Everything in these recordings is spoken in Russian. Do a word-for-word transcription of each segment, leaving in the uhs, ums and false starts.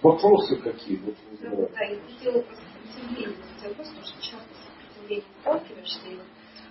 вопросы какие? Вот, да, да, я хотела просто сопротивление задать вопрос, потому что часто с сопротивлением сталкиваешься, и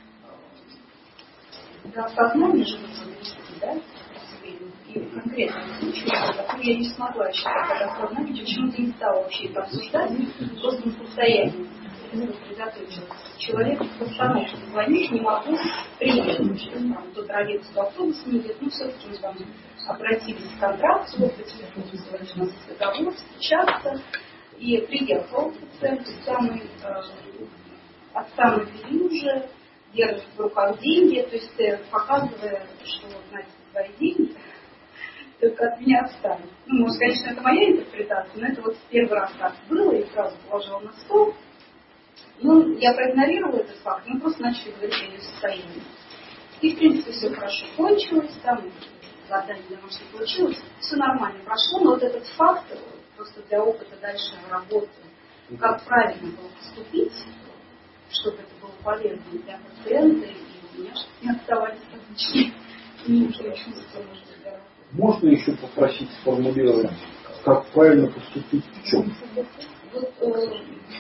вот до осознания живут в да, и в конкретном случае, который я не смогла еще тогда осознать, почему-то не стала вообще это обсуждать, просто на состоянии сосредоточилась. Человек в остановке звонит, не могу приехать, там кто-то родится в автобус не едет, ну все-таки мы там обратились к контракту, по телефону сказали, что у нас есть договор, встречаться, и приехал пациент самый, э, отца навели уже, держит в руках деньги, то есть показывая, что вот на свои деньги, только от меня отстанет. Ну, может, конечно, это моя интерпретация, но это вот первый раз так было, и сразу положила на стол. Ну, я проигнорировала этот факт, мы просто начали говорить о ее состоянии. И, в принципе, все хорошо кончилось, там задание домашнее получилось, все нормально прошло, но вот этот факт, просто для опыта дальше работы, как правильно было поступить, чтобы это было полезно для пациента, и у меня, чтобы не оставались различные нижние чувства, может быть, да. Можно еще попросить сформулировать, как правильно поступить в чем? Вот, э,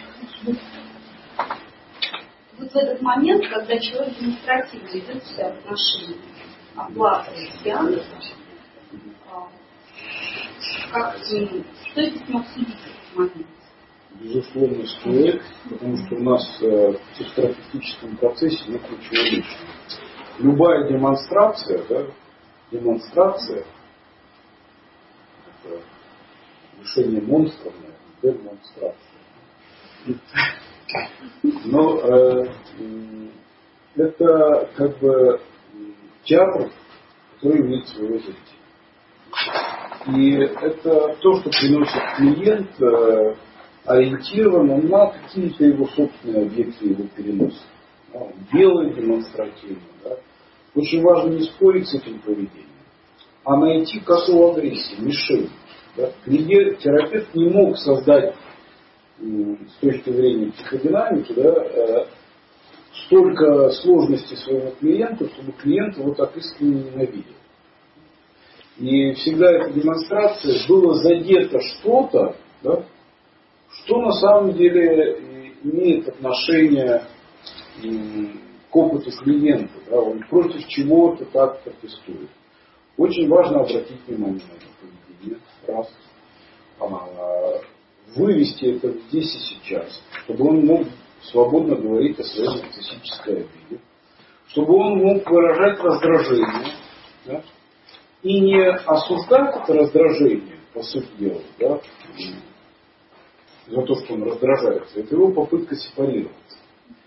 вот в этот момент, когда человек демонстративно ведет себя в отношении оплаты сеанса, как, что здесь обсудить в этот момент? Безусловно, стоит, потому что у нас э, в психотерапевтическом процессе нет ключевой вещи. Любая демонстрация, да, демонстрация, это решение монстров, демонстрация. Но э, это как бы театр, который имеет своего зрителя. И это то, что приносит клиент, э, ориентировано на какие-то его собственные объекты его переноса. Да, он делает демонстративно. Да. Очень важно не спорить с этим поведением, а найти косу агрессии, мишень. Да. Терапевт не мог создать с точки зрения психодинамики, да, столько сложностей своему клиенту, чтобы клиент его так искренне ненавидел. И всегда эта демонстрация было задето что-то, да, что на самом деле имеет отношение к опыту клиента. Да, он против чего-то так протестует. Очень важно обратить внимание на это поведение. Раз. А, вывести это здесь и сейчас, чтобы он мог свободно говорить о своей нарциссической обиде, чтобы он мог выражать раздражение, да, и не осуждать это раздражение, по сути дела, да, за то, что он раздражается. Это его попытка сепарироваться.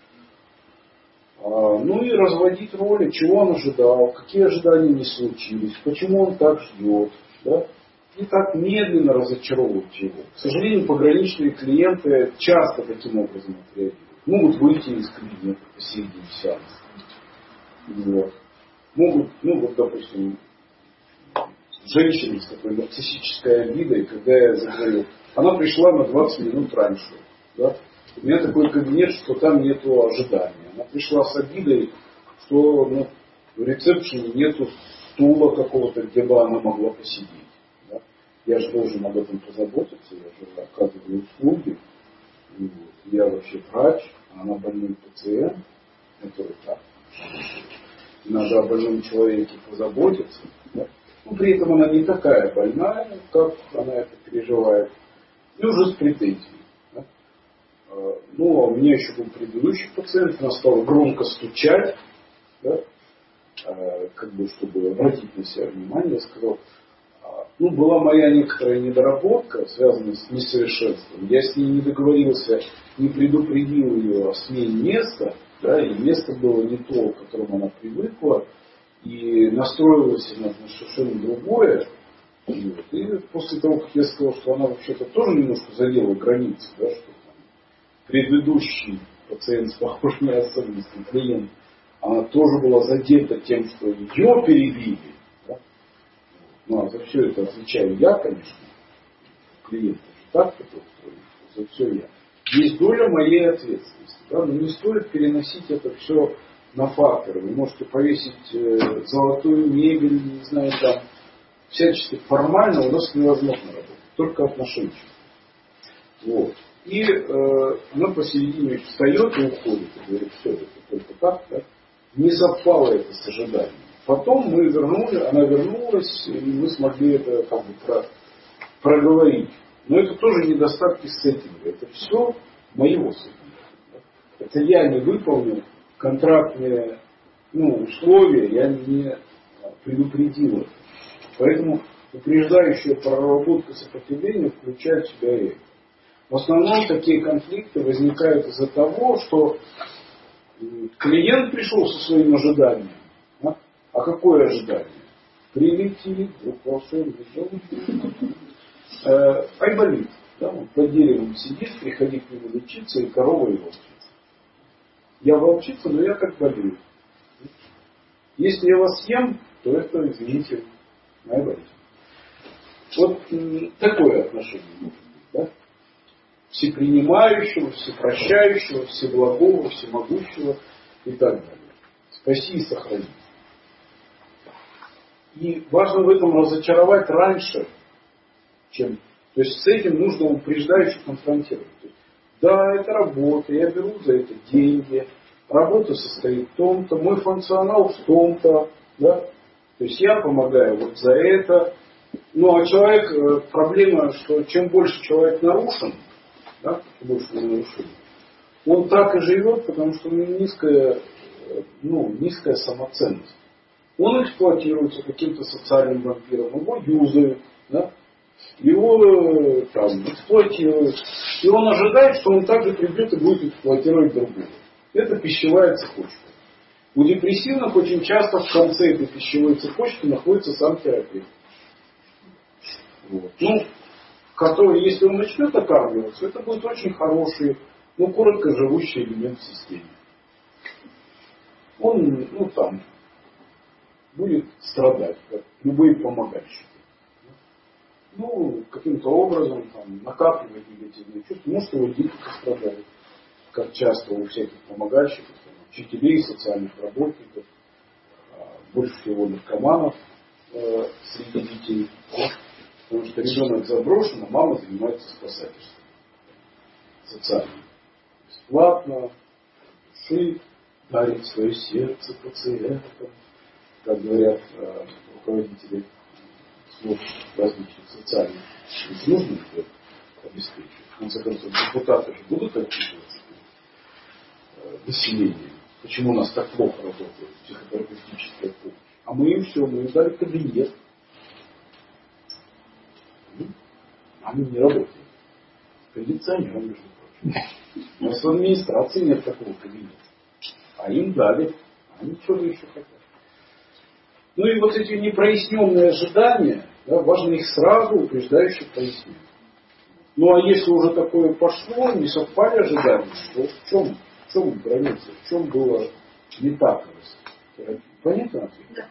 А, ну и разводить роли, чего он ожидал, какие ожидания не случились, почему он так ждет, да. И так медленно разочаровывать его. К сожалению, пограничные клиенты часто таким образом отреагируют. Могут выйти из кабинета посередине сеанса. Вот. Могут, ну вот, допустим, женщина с такой нарциссической обидой, когда я заговорил, она пришла на двадцать минут раньше. Да? У меня такой кабинет, что там нету ожидания. Она пришла с обидой, что ну, в ресепшене нету стула какого-то, где бы она могла посидеть. Я же должен об этом позаботиться, я же оказываю услуги. Вот. Я вообще врач, а она больной пациент. Это вот так. Надо о больном человеке позаботиться. Да? Но при этом она не такая больная, как она это переживает. И уже с претензией. Да? Ну, а у меня еще был предыдущий пациент, она стала громко стучать, да? Как бы, чтобы обратить на себя внимание, я сказал, ну, была моя некоторая недоработка, связанная с несовершенством. Я с ней не договорился, не предупредил ее о смене места, да, и место было не то, к которому она привыкла, и настроилась она на совершенно другое. И, вот, и после того, как я сказал, что она вообще-то тоже немножко задела границы, да, что там, предыдущий пациент с похожими особенностями, клиент, она тоже была задета тем, что ее перебили. Ну, а за все это отвечаю я, конечно. Клиент же так это устроен, за все я. Есть доля моей ответственности. Да? Но не стоит переносить это все на факторы. Вы можете повесить э, золотую мебель, не знаю, там, всячески формально у нас невозможно работать. Только отношенчески. Вот. И э, она посередине встает и уходит. И говорит, все, это только так, да? Не совпало это с ожиданием. Потом мы вернули, она вернулась, и мы смогли это как бы про, проговорить. Но это тоже недостатки сеттинга. Это все моего сеттинга. Это я не выполнил контрактные ну, условия, я не предупредил это. Поэтому упреждающая проработка сопротивления включает в себя это. В основном такие конфликты возникают из-за того, что клиент пришел со своим ожиданием. А, а какое ожидание? Прилетит, вдруг волшебный дом. Айболит. Да, он под деревом сидит, приходи к нему лечиться, и корова его волчица. Я волчица, но я как болею. Если я вас съем, то это, извините, моя болезнь. Вот м, такое отношение может быть. Да? Всепринимающего, всепрощающего, всеблагого, всемогущего и так далее. Спаси и сохрани. И важно в этом разочаровать раньше, чем... То есть с этим нужно упреждающе конфронтировать. Да, это работа, я беру за это деньги, работа состоит в том-то, мой функционал в том-то, да? То есть я помогаю вот за это. Ну а человек, проблема, что чем больше человек нарушен, да, больше нарушений, он так и живет, потому что у него низкая, ну, низкая самоценность. Он эксплуатируется каким-то социальным вампиром, его юзают, да? Его там, эксплуатируют. И он ожидает, что он также придет и будет эксплуатировать другого. Это пищевая цепочка. У депрессивных очень часто в конце этой пищевой цепочки находится сам терапевт. Вот. Ну, который, если он начнет окармливаться, это будет очень хороший, ну, коротко живущий элемент в системе. Он, ну, там, будет страдать, как любые помогающие. Ну, каким-то образом там, накапливать негативные чувства. Может, его дико страдает, как часто у всяких помогающих, там, учителей, социальных работников, больше всего наркоманов э, среди детей. Потому что ребенок заброшен, а мама занимается спасательством. Социально. Бесплатно, души, дарит свое сердце пациентам, как говорят э, руководители служб различных социальных. Ведь нужно это обеспечивать. В конце концов, депутаты же будут отчитываться перед населением. Почему у нас так плохо работает психотерапевтическая помощь? А мы им все, мы им дали кабинет. Они не работают. Кондиционер, между прочим. У нас в администрации нет такого кабинета. А им дали. Они что-то еще хотят. Ну и вот эти непроясненные ожидания, да, важно их сразу упреждающе прояснить. Ну а если уже такое пошло, не совпали ожидания, то в чем, в чем граница, в чем было не так? Понятно ответ? Да.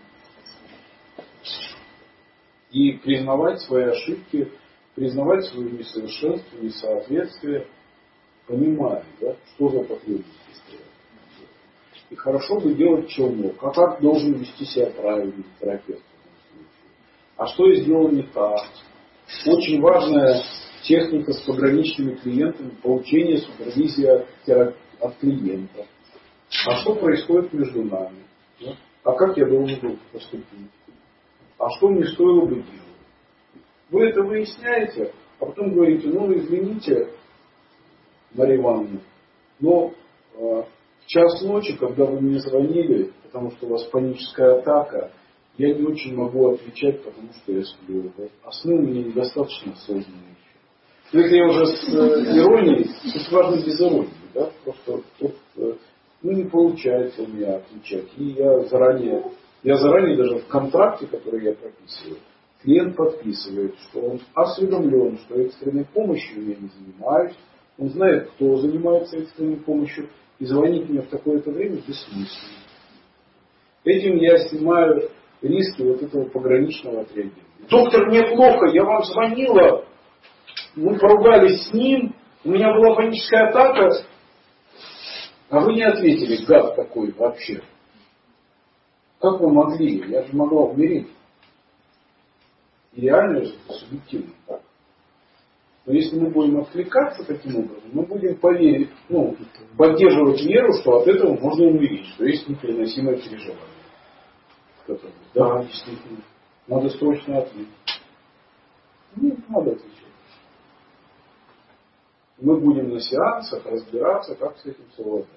И признавать свои ошибки, признавать свое несовершенство, несоответствие, понимая, да, что за потребности стоят. И хорошо бы делать челнок. А как должен вести себя правильный терапевт в этом случае? А что я сделал не так? Очень важная техника с пограничными клиентами, получение супервизии от, терап... от клиента. А что происходит между нами? Да? А как я должен был поступить? А что мне стоило бы делать? Вы это выясняете, а потом говорите, ну извините, Мария Ивановна, но э, в час ночи, когда вы мне звонили, потому что у вас паническая атака, я не очень могу отвечать, потому что я сплю. А сны у меня недостаточно осознанные еще. Ну, это я уже с э, иронией, тут важно без иронии, да, просто вот, э, ну, не получается у меня отвечать. И я заранее, я заранее даже в контракте, который я прописываю, клиент подписывает, что он осведомлен, что экстренной помощью я не занимаюсь, он знает, кто занимается экстренной помощью, и звонить мне в такое-то время бессмысленно. Этим я снимаю риски вот этого пограничного отреагирования. Доктор, мне плохо, я вам звонила, мы поругались с ним, у меня была паническая атака, а вы не ответили, гад такой вообще. Как вы могли? Я же могла умереть. И реально это субъективно так. Но если мы будем отвлекаться таким образом, мы будем поверить, ну, поддерживать веру, что от этого можно умереть, что есть непереносимое переживание. Которое, да, действительно, надо срочно ответить. Нет, надо отвечать. Мы будем на сеансах разбираться, как с этим совладать.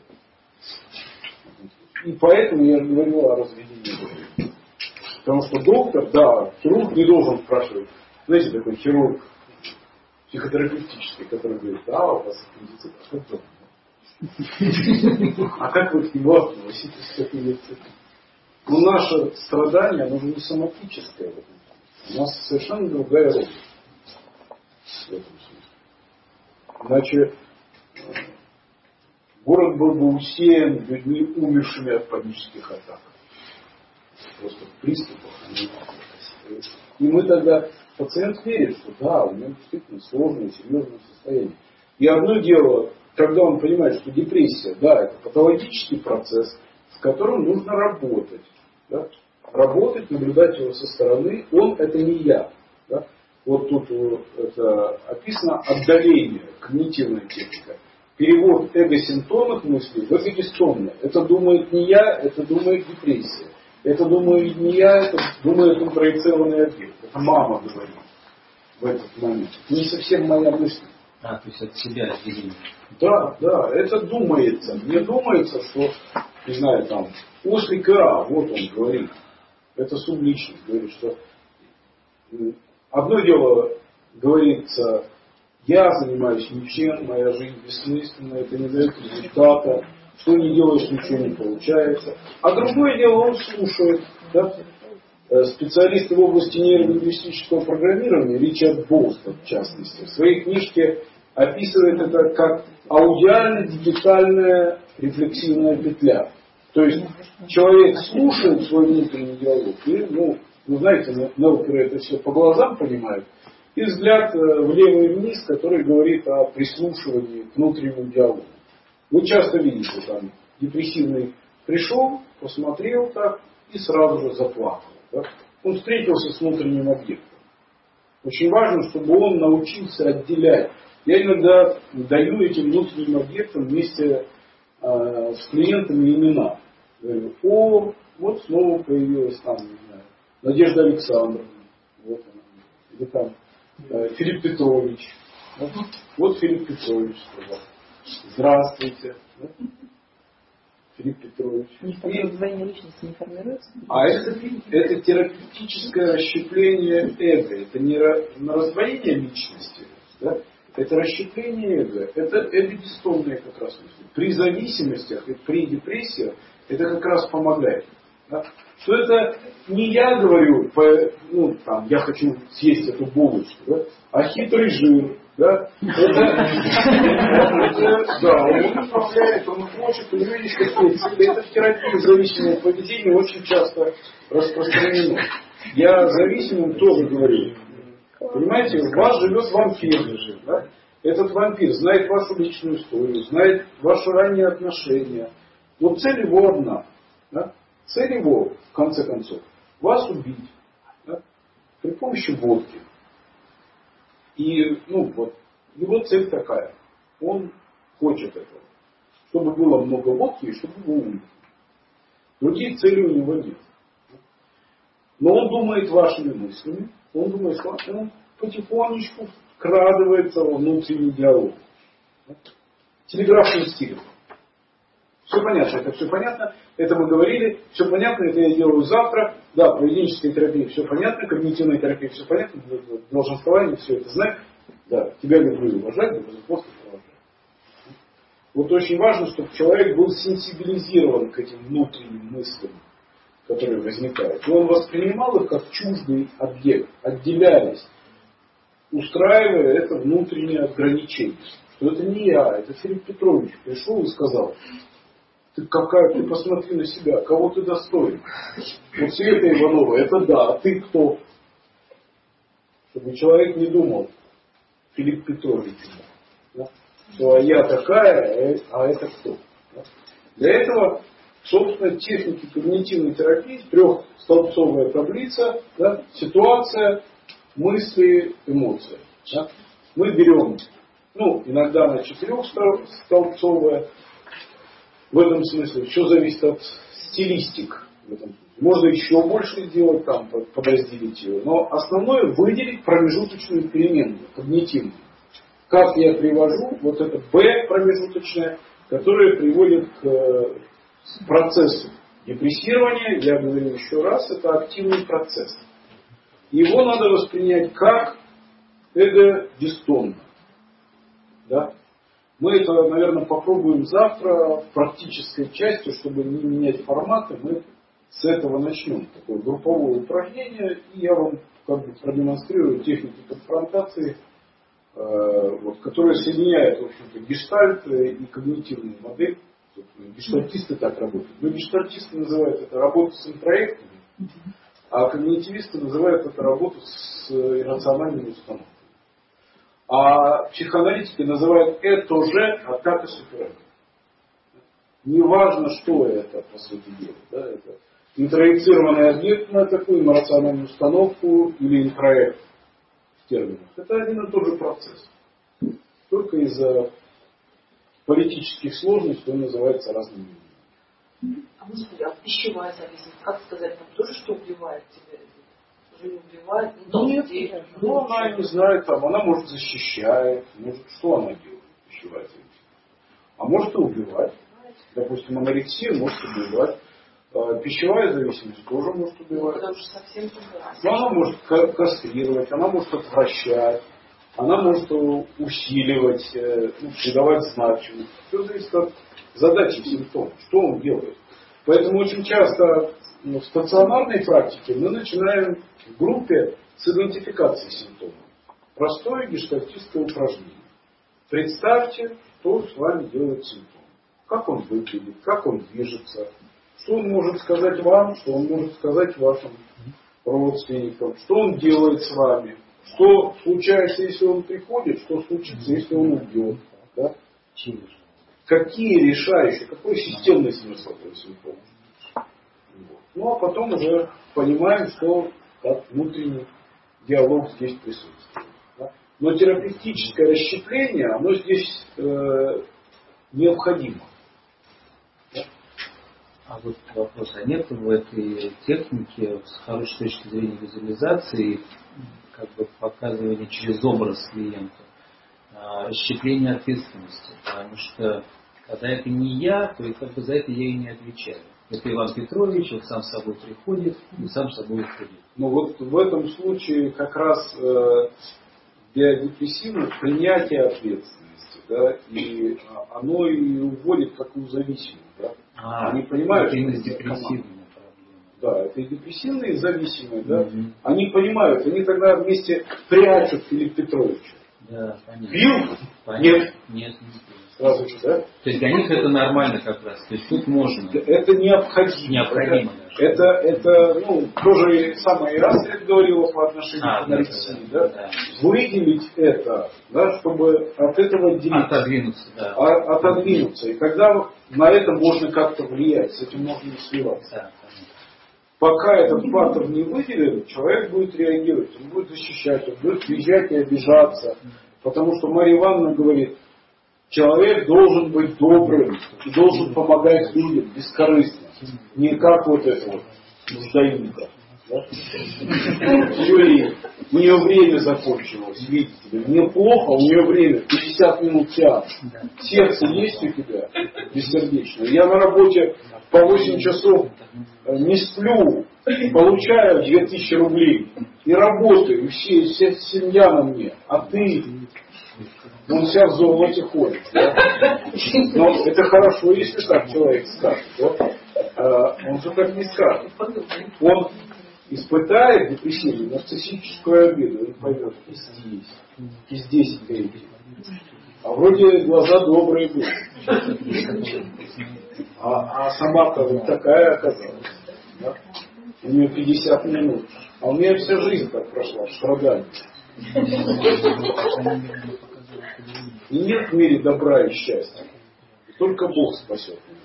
И поэтому я же говорил о разведении. Потому что доктор, да, хирург не должен спрашивать. Знаете, такой хирург психотерапевтический, который говорит, да, у вас аппендицит, а как дома? А как вы к нему относитесь к аппендициту? Но наше страдание, оно же не соматическое. У нас совершенно другая роль в этом смысле. Иначе город был бы усеян людьми, умершими от панических атак. Просто в приступах. И мы тогда, пациент верит, что да, у него действительно сложное, серьезное состояние. И одно дело, когда он понимает, что депрессия, да, это патологический процесс, с которым нужно работать. Да? Работать, наблюдать его со стороны, он это не я. Да? Вот тут это описано отдаление, когнитивная техника. Перевод эго-симптомных мыслей в эго-дистомные. Это думает не я, это думает депрессия. Это думает не я, это думает он проецированный объект. Это мама говорит в этот момент. Это не совсем моя мысль. А, то есть от себя отделение. Да, да, это думается. Мне думается, что, не знаю, там, ослик А, вот он говорит. Это субличность. Говорит, что одно дело говорится, я занимаюсь ничем, моя жизнь бессмысленна, это не дает результата, что не делаешь, ничего не получается. А другое дело, он слушает. Да? Специалисты в области нейролингвистического программирования, Ричард Болстон в частности, в своей книжке описывает это как аудиально-дигитальная рефлексивная петля. То есть человек слушает свой внутренний диалог, и, ну, вы знаете, нелперы это все по глазам понимают, и взгляд влево и вниз, который говорит о прислушивании к внутреннему диалогу. Вы часто видите, там, депрессивный пришел, посмотрел так и сразу же заплакал. Да? Он встретился с внутренним объектом. Очень важно, чтобы он научился отделять. Я иногда даю этим внутренним объектам вместе э, с клиентами имена. Говорю, о, вот снова появилась там, не знаю, Надежда Александровна. Вот она. Или там э, Филипп Петрович. Вот, вот Филипп Петрович сказал. Здравствуйте. Да? Филипп Петрович. Никакое раздвоение личности не формируется? А это, это терапевтическое расщепление эго. Это не раздвоение личности. Да? Это расщепление эго. Это эго-дистомные как раз мысли. При зависимостях и при депрессиях это как раз помогает. Да? Что это не я говорю, по, ну, там, я хочу съесть эту булочку, да? А хитрый жир. Да? Это, это, да, он управляет, он хочет, у него есть какие-то цели. Это в терапии зависимого поведения очень часто распространено. Я зависимым тоже говорю. Понимаете, в вас живет вампир. Да? Этот вампир знает вашу личную историю, знает ваши ранние отношения. Но цель его одна. Да? Цель его, в конце концов, вас убить. Да? При помощи водки. И, ну, вот, его цель такая. Он хочет этого. Чтобы было много водки и чтобы его умер. Других целей у него нет. Но он думает вашими мыслями. Он думает вашими. Он потихонечку вкрадывается во внутренний диалог. Телеграфным стилем. Все понятно. Это все понятно. Это мы говорили. Все понятно. Это я делаю завтра. Да, поведенческая терапия, все понятно, когнитивная терапия, все понятно, долженствование, все это знать. Да, тебя люблю и уважать, да, просто уважать. Вот очень важно, чтобы человек был сенсибилизирован к этим внутренним мыслям, которые возникают. И он воспринимал их как чуждый объект, отделялись, устраивая это внутреннее ограничение. Что это не я, это Филипп Петрович пришел и сказал: ты какая, ты посмотри на себя, кого ты достоин. Вот Света Иванова, это да, а ты кто? Чтобы человек не думал, Филипп Петрович, да? Что я такая, а это кто? Да? Для этого, собственно, техники когнитивной терапии, трехстолбцовая таблица, да? Ситуация, мысли, эмоции. Да? Мы берем, ну, иногда она четырехстолбцовая, в этом смысле все зависит от стилистик. В этом смысле. Можно еще больше сделать, там, подразделить ее, но основное выделить промежуточную переменную, когнитивную. Как я привожу, вот это B промежуточное, которое приводит к процессу депрессирования, я говорю еще раз, это активный процесс. Его надо воспринять как эго-дистонно. Да? Мы это, наверное, попробуем завтра в практической части, чтобы не менять форматы, мы с этого начнем. Такое групповое упражнение, и я вам как бы продемонстрирую техники конфронтации, э, вот, которые соединяют, в общем-то, гештальт и когнитивную модель. Гештальтисты так работают. Но гештальтисты называют это работу с интроектами, а когнитивисты называют это работу с иррациональными установками. А психоаналитики называют это же атака суперэго. Неважно, что это, по сути дела. Да, это интроектированный объект на такую иррациональную установку или интроект в терминах. Это один и тот же процесс. Только из-за политических сложностей он называется разными именами. А может быть, а пищевая зависимость, как сказать, там тоже что убивает тебя? Уже не убивает? Ну, нет, нет, ну она не знает, там, она может защищает, может, что она делает, пищевая зависимость. А может и убивать. Допустим, анорексия может убивать. Пищевая зависимость тоже может убивать. Ну, потому что совсем но она может кастрировать, она может отвращать, она может усиливать, ну, придавать значимость. Все зависит от задачи симптома, что он делает. Поэтому очень часто в стационарной практике мы начинаем в группе с идентификации симптомов. Простое гештальтистское упражнение. Представьте, что с вами делает симптом. Как он выглядит, как он движется, что он может сказать вам, что он может сказать вашим родственникам, что он делает с вами, что случается, если он приходит, что случится, если он уйдет. Да? Какие решающие, какой системный смысл этого симптома. Вот. Ну а потом уже понимаем, что как внутренний диалог здесь присутствует. Да? Но терапевтическое расщепление, оно здесь э, необходимо. А вот вопрос, а нет в этой технике с хорошей точки зрения визуализации, как бы показывания через образ клиента, расщепления ответственности? Потому что когда это не я, то и как бы за это я и не отвечаю. Это Иван Петрович, он сам с собой приходит и сам с собой уходит. Ну вот в этом случае как раз э, для депрессивных принятие ответственности, да, и оно и уводит такую зависимость. Да? А, они понимают, это именно что это депрессивная проблема. Да, это и депрессивные, и зависимые, да. Mm-hmm. Они понимают, они тогда вместе прячут Филиппа Петровича. Да, понятно. Пил? Понятно. Нет. Нет, не пил. Сразу же, да? То есть для них это нормально как раз. То есть тут можно. Это необходимо. Необходимо это, это, это, ну, тоже самое Ирастрид говорила по отношению а, к анорексии, да, да, да. выделить это, да, чтобы от этого отделиться. Отодвинуться, да. А, отодвинуться. И тогда на это можно как-то влиять, с этим можно не сливаться. Да, пока этот фактор не выделен, человек будет реагировать, он будет защищать, он будет кричать и обижаться. Потому что Марья Ивановна говорит, человек должен быть добрым и должен помогать людям бескорыстно. Не как вот это вот нуждаинка. Да? Все, у нее время закончилось, видите ли. Мне плохо, у нее время, пятьдесят минут сеанс. Сердце есть у тебя бессердечное. Я на работе по восемь часов не сплю, получаю две тысячи рублей и работаю, и все, вся семья на мне, а ты, он вся в золоте ходит. Да? Но это хорошо, если так человек скажет. Да? А, он же так не скажет. Он испытает депрессивную, нарциссическую обиду, он поймет, и здесь, и здесь греете. А вроде глаза добрые были. А, а собака вот такая оказалась. Да? У нее пятьдесят минут. А у меня вся жизнь так прошла, в страдании. И нет в мире добра и счастья. Только Бог спасет меня.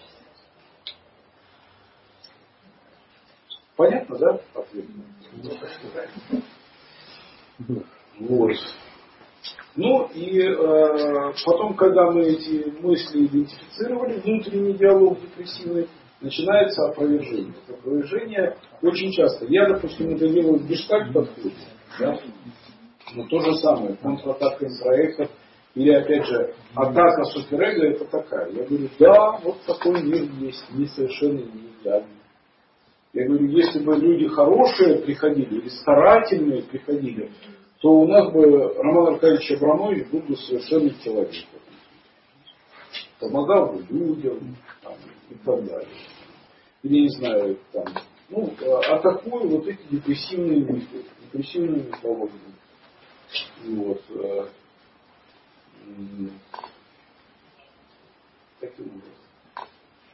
Понятно, да? Ответ? Вот. Ну и э, потом, когда мы эти мысли идентифицировали, внутренний диалог депрессивный, начинается опровержение. Это опровержение очень часто. Я, допустим, это делаю в гештальт-подходе, да? Но то же самое, контратака интроектов, или опять же, атака суперэго это такая. Я говорю, да, вот такой мир есть, не совершенно не идеальный. Я говорю, если бы люди хорошие приходили, или старательные приходили, то у нас бы Роман Аркадьевич Абрамович был бы совершенный человек. Помогал бы людям там, и так далее. Или, не знаю, там, ну, атакую вот эти депрессивные мысли, депрессивные мифологии. Вот. Таким образом.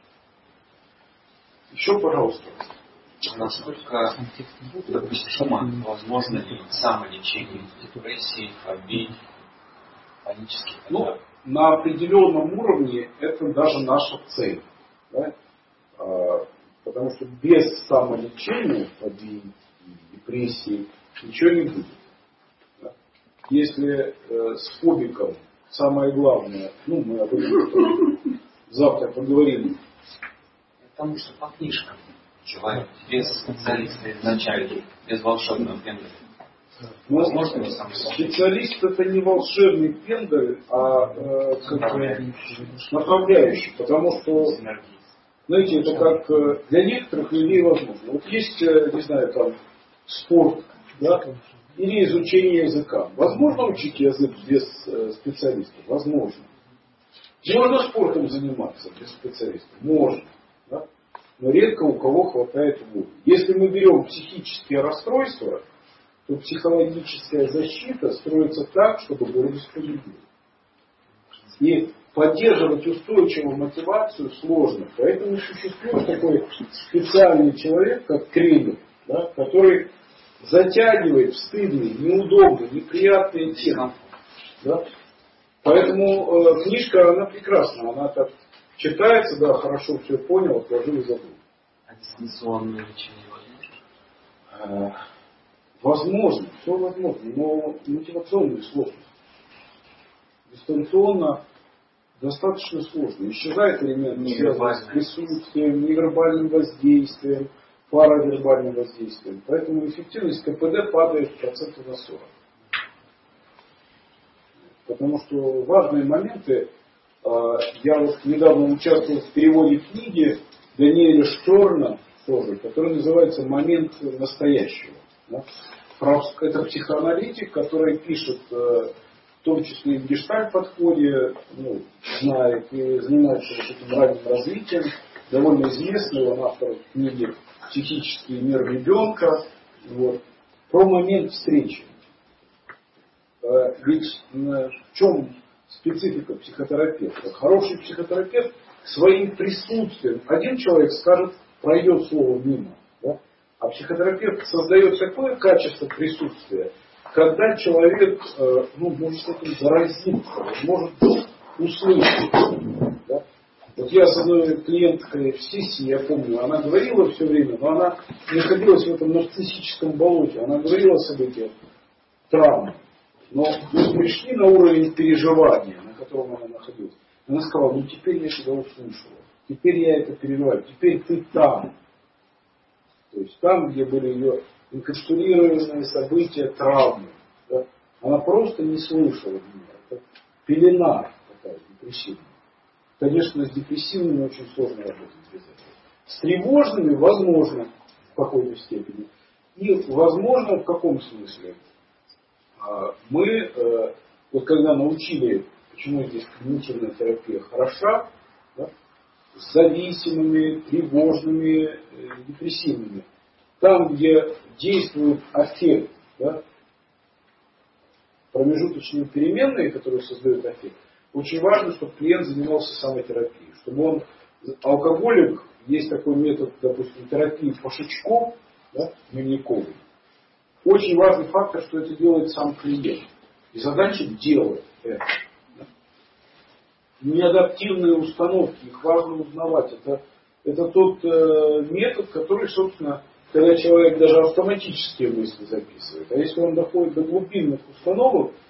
Еще, пожалуйста. Насколько, допустимо, возможно ли самолечение депрессии, фобий, панических атак? Ну, на определенном уровне это даже наша цель. Да? А, потому что без самолечения фобий, депрессии ничего не будет. Да? Если э, с фобиком самое главное, ну, мы об этом завтра поговорим. Потому что по книжкам. Человек без специалиста изначально, без волшебного пенделя. Возможно ли сам специалист это не волшебный пендель, а э, как направляющий. Потому что, знаете, это как для некоторых людей возможно. Вот есть, не знаю, там спорт, да, или изучение языка. Возможно учить язык без специалиста? Возможно. Можно спортом заниматься без специалиста? Можно. Да? Но редко у кого хватает воли. Если мы берем психические расстройства, то психологическая защита строится так, чтобы было справедливо. И поддерживать устойчивую мотивацию сложно. Поэтому существует такой специальный человек, как тренер, да, который затягивает в стыдные, неудобные, неприятные темы. Да? Поэтому э, книжка, она прекрасна. Она так читается, да, хорошо все понял, отложил и забыл. А дистанционное лечение возможно? Возможно, все возможно, но мотивационные сложности. Дистанционно достаточно сложно. Исчезает элемент, связанный с присутствием, невербальным воздействием, паравербальным воздействием. Поэтому эффективность ка пэ дэ падает процентов на сорок. Потому что важные моменты, я вот недавно участвовал в переводе книги Даниэля Шторна, тоже, который называется «Момент настоящего». Да? Это психоаналитик, который пишет, в том числе и в гештальт-подходе, ну, знает и занимается вот этим ранним развитием, довольно известный, он автор книги «Психический мир ребенка». Вот. Про момент встречи. Ведь в чем специфика психотерапевта? Хороший психотерапевт своим присутствием, один человек скажет, пройдет слово мимо. Да? А психотерапевт создает такое качество присутствия, когда человек ну, может с этим заразиться, может услышать. Да? Вот я с одной клиенткой в сессии, я помню, она говорила все время, но она находилась в этом нарциссическом болоте, она говорила о событиях травмы. Но мы пришли на уровень переживания, на котором она находилась. Она сказала, ну теперь я тебя услышала, теперь я это переживаю, теперь ты там. То есть там, где были ее инкапсулированные события травмы. Да? Она просто не слышала меня. Это пелена такая депрессивная. Конечно, с депрессивными очень сложно работать без этого. С тревожными возможно в какой-то степени. И возможно в каком смысле? Мы, вот когда научили, почему здесь когнитивная терапия хороша, да, с зависимыми, тревожными, депрессивными, там, где действует аффект, да, промежуточные переменные, которые создают аффект, очень важно, чтобы клиент занимался самотерапией. Чтобы он, алкоголик, есть такой метод, допустим, терапии Пашичков, да, дневниковый. Очень важный фактор, что это делает сам клиент. И задача делать это. Да? Неадаптивные установки, их важно узнавать. Это, это тот э, метод, который, собственно, когда человек даже автоматические мысли записывает. А если он доходит до глубинных установок,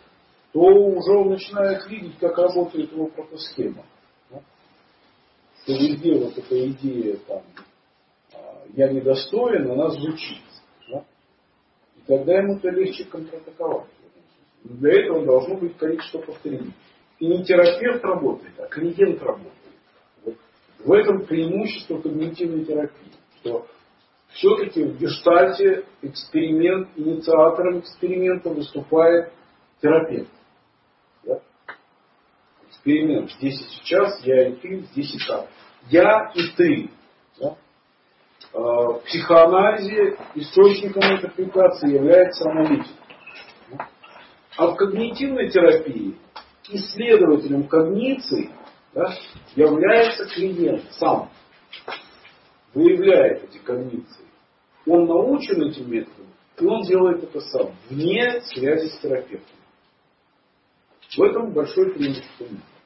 то уже он начинает видеть, как работает его протосхема. Да? Что везде вот эта идея там, «я недостоин», она звучит. Да? И тогда ему-то легче контратаковать. Но для этого должно быть количество повторений. И не терапевт работает, а клиент работает. Вот в этом преимущество когнитивной терапии. Что все-таки в гештальте эксперимент, инициатором эксперимента выступает терапевт. Да? Эксперимент здесь и сейчас, я и ты, здесь и там. Я и ты. Да? В психоанализе источником интерпретации является аналитик. А в когнитивной терапии исследователем когниции, да, является клиент сам. Выявляет эти когниции. Он научен этим методом, и он делает это сам, вне связи с терапевтом. В этом большой преимущество.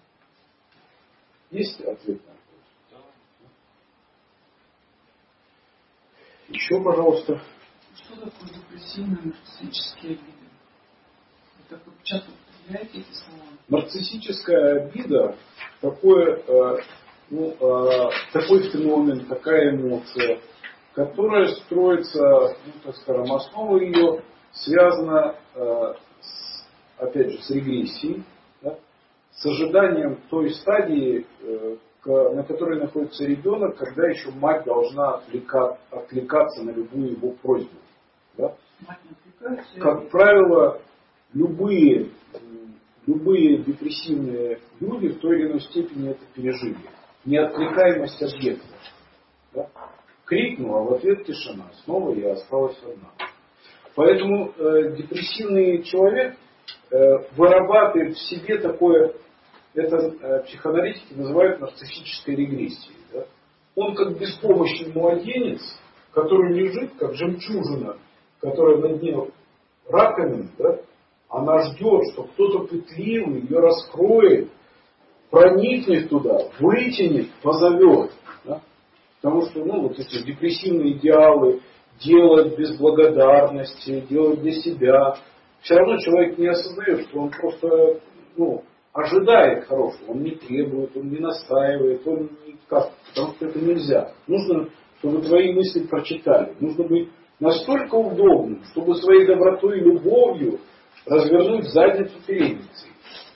Есть ответ на вопрос? Еще, пожалуйста. Что такое депрессивные нарциссические обиды? Вы так часто повторяете эти слова? Нарциссическая обида такое, э, ну, э, такой феномен, такая эмоция, которая строится, ну, так скажем, основа ее связана, э, с, опять же, с регрессией, да, с ожиданием той стадии, э, к, на которой находится ребенок, когда еще мать должна отвлека, отвлекаться на любую его просьбу. Да. Мать не отвлекается? Как правило, любые Любые депрессивные люди в той или иной степени это пережили. Неотвлекаемость объекта. Да? Крикнула, а в ответ тишина. Снова я осталась одна. Поэтому э, депрессивный человек э, вырабатывает в себе такое, это э, психоаналитики называют нарциссической регрессией. Да? Он как беспомощный младенец, который лежит, как жемчужина, которая на дне раковины, да? Она ждет, что кто-то пытливый ее раскроет, проникнет туда, вытянет, позовет. Да? Потому что ну, вот эти депрессивные идеалы, делать без благодарности, делать для себя. Все равно человек не осознает, что он просто ну, ожидает хорошего. Он не требует, он не настаивает, он никак. Потому что это нельзя. Нужно, чтобы твои мысли прочитали. Нужно быть настолько удобным, чтобы своей добротой и любовью развернуть задницу передницей.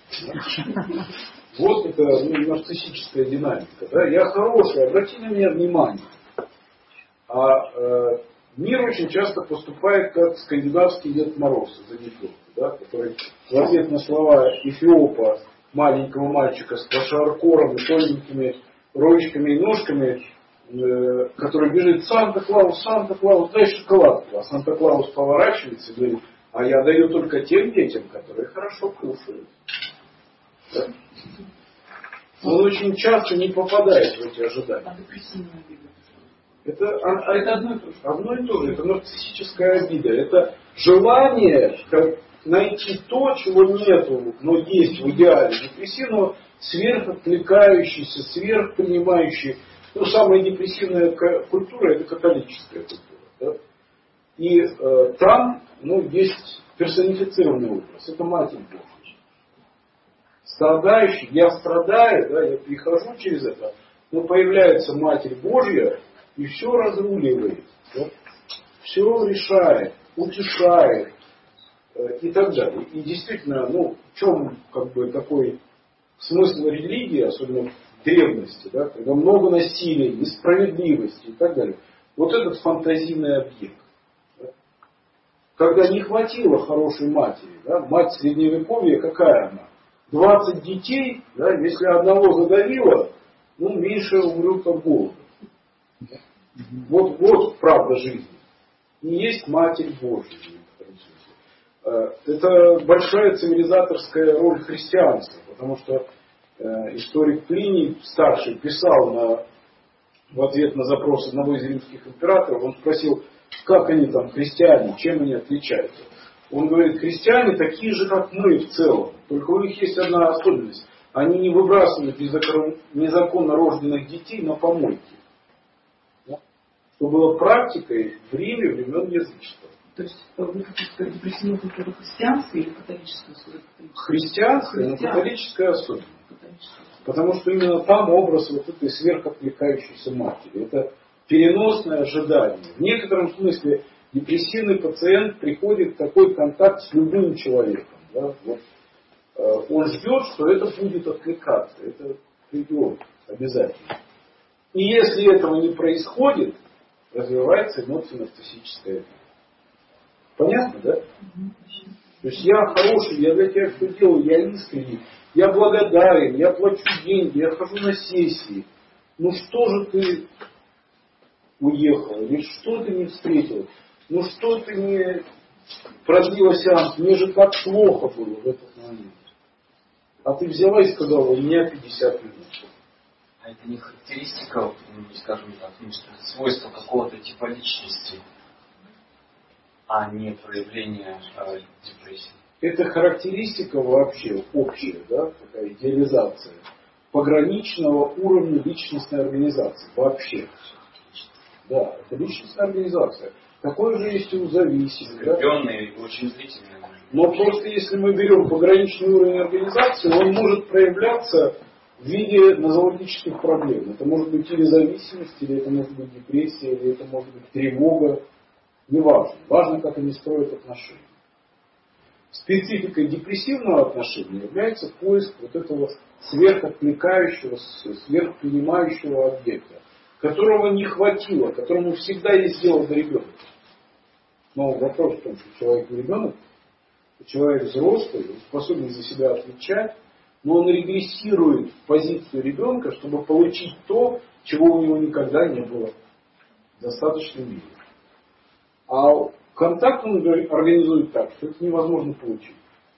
Вот это ну, нарциссическая динамика. Да? Я хороший, обрати на меня внимание. А э, мир очень часто поступает как скандинавский Дед Мороз из анекдота, да? Который в ответ на слова Эфиопа, маленького мальчика с пошаркором и тоненькими ручками и ножками, э, который бежит: Санта-Клаус, Санта-Клаус, дай шоколадку. А Санта-Клаус поворачивается и говорит: а я даю только тем детям, которые хорошо кушают. Да? Он очень часто не попадает в эти ожидания. Это, а, это одно и то же. Одно и то же. Это нарциссическая обида. Это желание найти то, чего нету, но есть в идеале депрессивного, сверхотвлекающийся, сверхпринимающий. Ну, самая депрессивная культура — это католическая культура. Да? И э, там ну, есть персонифицированный образ. Это Матерь Божья. Страдающий, я страдаю, да, я прихожу через это, но появляется Матерь Божья и все разруливает, да, все решает, утешает э, и так далее. И действительно, ну, в чем как бы такой смысл религии, особенно в древности, да, когда много насилия, несправедливости и так далее. Вот этот фантазийный объект. Да, когда не хватило хорошей матери, да, мать средневековья, какая она? двадцать детей, да, если одного задавило, ну, меньше умрет от голода. Вот, вот правда жизни. И есть Матерь Божья. Это большая цивилизаторская роль христианства, потому что э, историк Плиний старший писал на, в ответ на запрос одного из римских императоров, он спросил, как они там, христиане, чем они отличаются. Он говорит, христиане такие же, как мы в целом, только у них есть одна особенность. Они не выбрасывают незаконно рожденных детей на помойки. Да? Что было практикой в Риме времен язычества. То есть вы хотите сказать, депрессивная культура христианская или католическая? Христианская, но католическая особенно. Потому что именно там образ вот этой сверхотвлекающейся матери. Это переносное ожидание. В некотором смысле депрессивный пациент приходит в такой контакт с любым человеком. Да? Вот, э, он ждет, что это будет откликаться. Это придет обязательно. И если этого не происходит, развивается эмоционально-нарциссическая. Понятно, да? То есть я хороший, я для тебя что делаю, я искренний, я благодарен, я плачу деньги, я хожу на сессии. Ну что же ты уехал? Или что ты не встретил? Ну что ты не продлила сеанс? Мне же так плохо было в этот момент. А ты взяла и сказала, у меня пятьдесят минут. А это не характеристика, ну, скажем так, ну, свойство какого-то типа личности, а не проявление э, депрессии. Это характеристика вообще общая, да, такая идеализация пограничного уровня личностной организации вообще. Да, это личностная организация. Такое же есть и у зависимых. Закрепленные и очень длительные. Но просто если мы берем пограничный уровень организации, он может проявляться в виде нозологических проблем. Это может быть или зависимость, или это может быть депрессия, или это может быть тревога. Неважно. Важно, как они строят отношения. Спецификой депрессивного отношения является поиск вот этого сверхоткликающего, сверхпринимающего объекта, которого не хватило, которому всегда есть дело до ребенка. Но вопрос в том, что человек не ребенок, человек взрослый, он способен за себя отвечать, но он регрессирует в позицию ребенка, чтобы получить то, чего у него никогда не было в достаточной мере. А контакт он организует так, что это невозможно получить.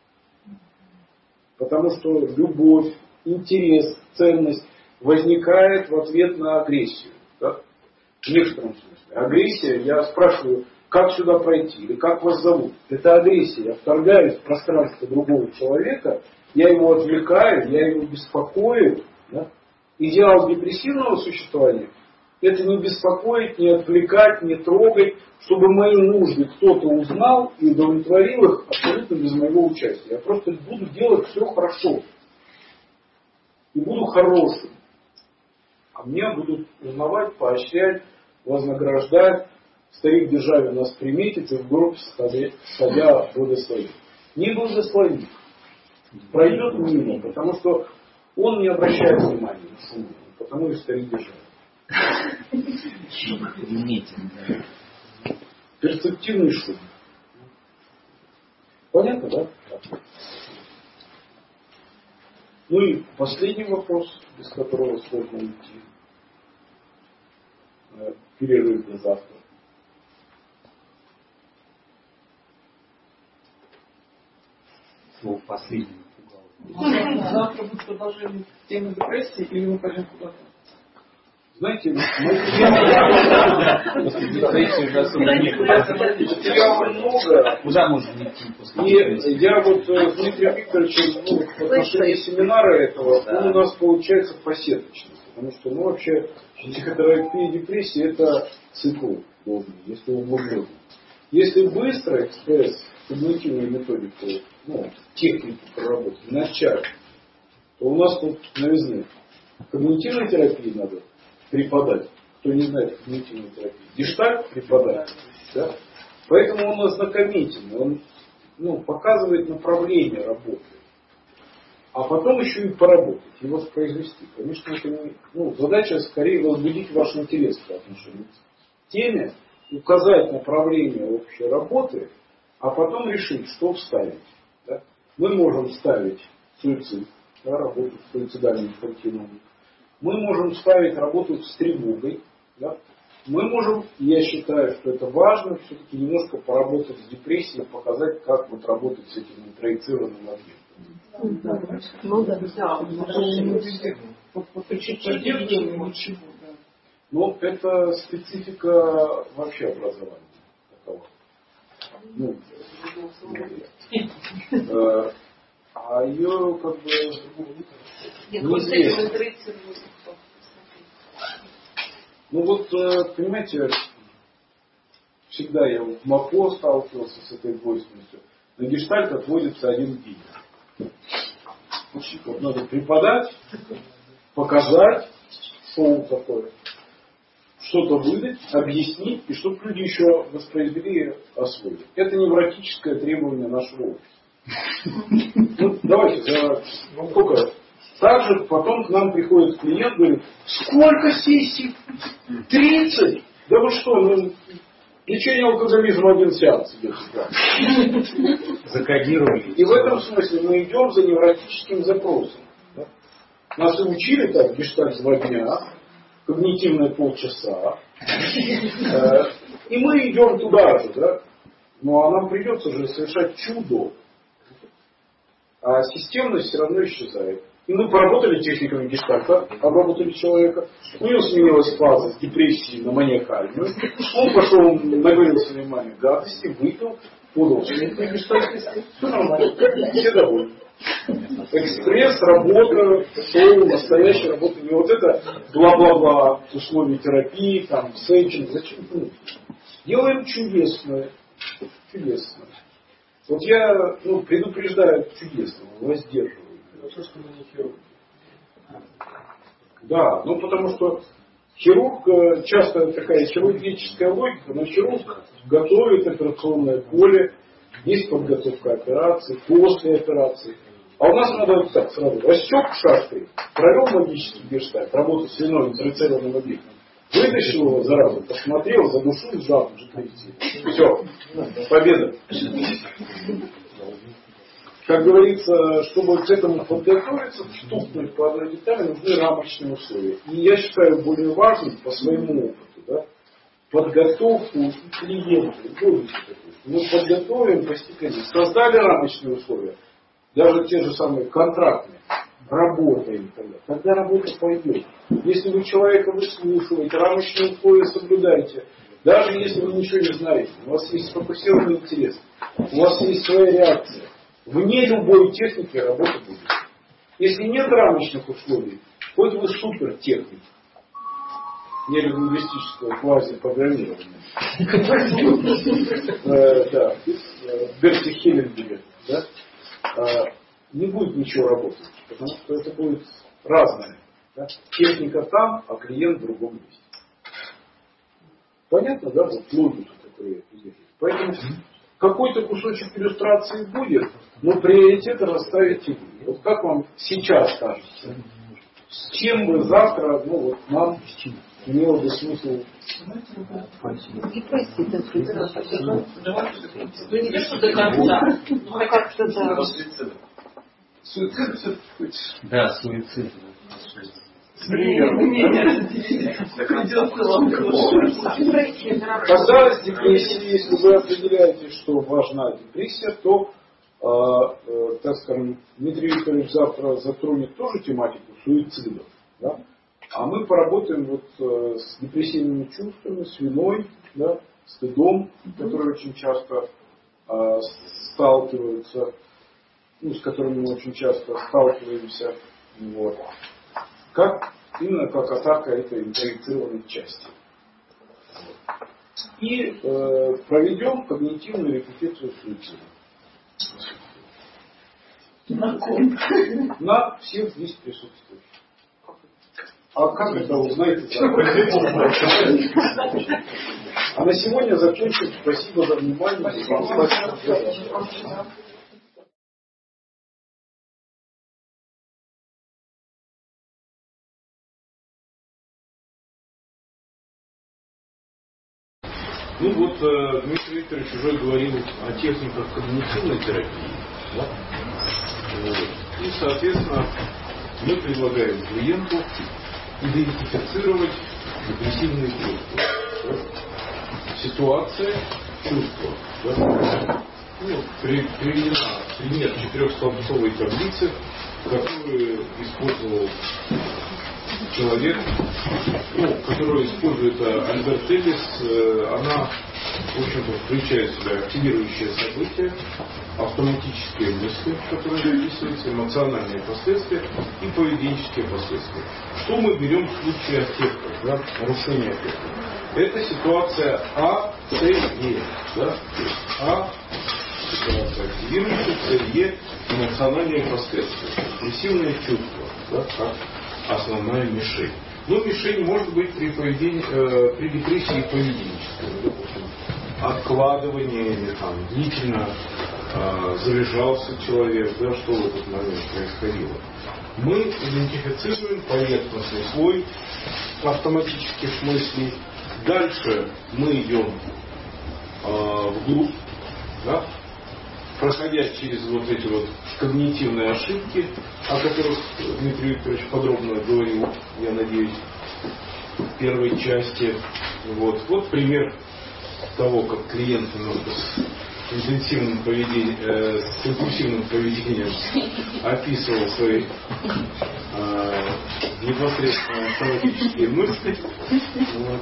Потому что любовь, интерес, ценность возникает в ответ на агрессию. Да? В некотором смысле. Агрессия, я спрашиваю, как сюда пройти, или как вас зовут. Это агрессия. Я вторгаюсь в пространство другого человека, я его отвлекаю, я его беспокою. Да? Идеал депрессивного существования — это не беспокоить, не отвлекать, не трогать, чтобы мои нужды кто-то узнал и удовлетворил их абсолютно без моего участия. Я просто буду делать все хорошо. И буду хорошим. А меня будут узнавать, поощрять, вознаграждать. Старик Державин нас приметит и в гроб сходя благословит. Не благословит. Пройдет мимо, потому что он не обращает внимания на шум. Потому и старик Державин. Перцептивный шум. Понятно, да? Ну и последний вопрос, без которого сложно уйти. Перерыв до завтра. Слово последнее пугало. Завтра будет продолжение темы депрессии или мы пойдем куда-то? Знаете, материала много. Куда можно идти после И я вот с Дмитрием Викторовичем, ну, в отношении семинара этого, да. Он у нас получается посеточный. Потому что, ну, вообще, психотерапия и депрессия — это цикл должен, если углубленно. Если быстро, экспресс, когнитивную методику, ну, технику проработки, начать, то у нас тут новизны. Когнитивной терапии надо преподать. Кто не знает когнитивную терапию. Гештальт преподать. Да? Поэтому он ознакомительный. Он, ну, показывает направление работы. А потом еще и поработать, и воспроизвести. Конечно, это не, ну, задача скорее возбудить ваш интерес по отношению к теме, указать направление общей работы, а потом решить, что вставить. Да? Мы можем вставить суицид, да, работу с суицидальным континуумом. Мы можем ставить работу с тревогой. Да? Мы можем, я считаю, что это важно, все-таки немножко поработать с депрессией, показать, как вот работать с этим интроицированным объектом. Ну да, да. Но это специфика вообще образования. Такого. Ну, э, а ее как бы неизвестно. Ну вот, понимаете, всегда я в МАПО сталкивался с этой двойственностью. На гештальт отводится один день. Вот надо преподать, показать, шоу такое, что-то выдать, объяснить, и чтобы люди еще воспроизвели и освоили. Это невротическое требование нашего общества. Ну, давайте, за сколько? Также потом к нам приходит клиент, говорит, сколько сессий? тридцать? Да вы что, ну, лечение алкоголизма один сеанс идет. Закодировали. И в этом смысле мы идем за невротическим запросом. Да? Нас и учили так, гештальт два дня, когнитивное полчаса. И мы идем туда же, да? Ну а нам придется же совершать чудо. А системность все равно исчезает. И мы поработали техниками гештальта, обработали человека. У него сменилась фаза с депрессии на маниакальную. Он пошел, наговорил своей маме гадости, выпил, подал технику гештальтисту. Все нормально. Все довольны. Экспресс, работа, шоу, настоящая работа. Не вот это бла-бла-бла, условия терапии, там, сейчинг. Зачем? Ну, делаем чудесное. Чудесное. Вот я ну, предупреждаю чудесного, воздерживаю. То, что мы не хирург. Да, ну потому что хирург, часто такая хирургическая логика, но хирург готовит операционное поле, есть подготовка операции, после операции. А у нас надо вот так сразу. Рассек шашкой, провел магический гештальт, работу с свиной интрацеллярным объектом, вытащил его заразу, посмотрел, задушил, сжал, все, победа. Как говорится, чтобы к этому подготовиться, вступнуть по одной детали, нужны рамочные условия. И я считаю более важным по своему опыту, да, подготовку клиента. Мы подготовим постепенно, создали рамочные условия, даже те же самые контрактные, работаем тогда. Тогда работа пойдет. Если вы человека выслушиваете, рамочные условия соблюдаете, даже если вы ничего не знаете, у вас есть сфокусированный интерес, у вас есть своя реакция. Вне любой техники работа будет. Если нет рамочных условий, хоть вы супертехник, нелингвистического квази-программирования. Да, Берти Хеллингер, не будет ничего работать, потому что это будет разное. Техника там, а клиент в другом месте. Понятно, да? Вот логика такой. Поэтому какой-то кусочек иллюстрации будет, но приоритеты расставите вы. Вот как вам сейчас кажется? С чем бы завтра, ну вот нам имело бы смысл? Депрессия, не то, что до конца, но как-то да. Суицид все-таки. Да, суицид. Когда с депрессией, если вы определяете, что важна депрессия, то, э, э, так скажем, Дмитрий Викторович завтра затронет тоже тематику суицидов. Да? А мы поработаем вот, э, с депрессивными чувствами, с виной, да, стыдом, которые очень часто э, сталкиваются, ну, с которыми мы очень часто сталкиваемся. Вот. Как, именно как атака этой интроицированной части. И э, проведем когнитивную репетицию суицида. На всех здесь присутствующих. А как это узнаете? А на сегодня закончим. Спасибо за внимание. Ну вот э, Дмитрий Викторович уже говорил о техниках когнитивной терапии. Да? Вот. И, соответственно, мы предлагаем клиенту идентифицировать депрессивные чувства. Да? Ситуация, чувства. Да? Ну, при, приведена пример четырехстолбцовой таблицы, которую использовал человек, ну, которую использует Альберт Эллис. Она, в общем-то, включает в себя активирующие события, автоматические мысли, которые записываются, эмоциональные последствия и поведенческие последствия. Что мы берем в случае аффектов, да, нарушения аффектов? Это ситуация А Цель Е, да? А ситуация активируется, цель Е эмоциональные последствия. Депрессивные чувства, да, как основная мишень. Но мишень может быть при, поведении, э, при депрессии поведенческой. Допустим, откладывание или там длительно э, заряжался человек, да, что в этот момент происходило. Мы идентифицируем поверхностный слой автоматических мыслей. Дальше мы идем э, вглубь, да, проходя через вот эти вот когнитивные ошибки, о которых Дмитрий Викторович подробно говорил, я надеюсь, в первой части. Вот, вот пример того, как клиент немножко с интенсивным поведением, э, с импульсивным поведением описывал свои э, непосредственно автоматические мысли. Вот.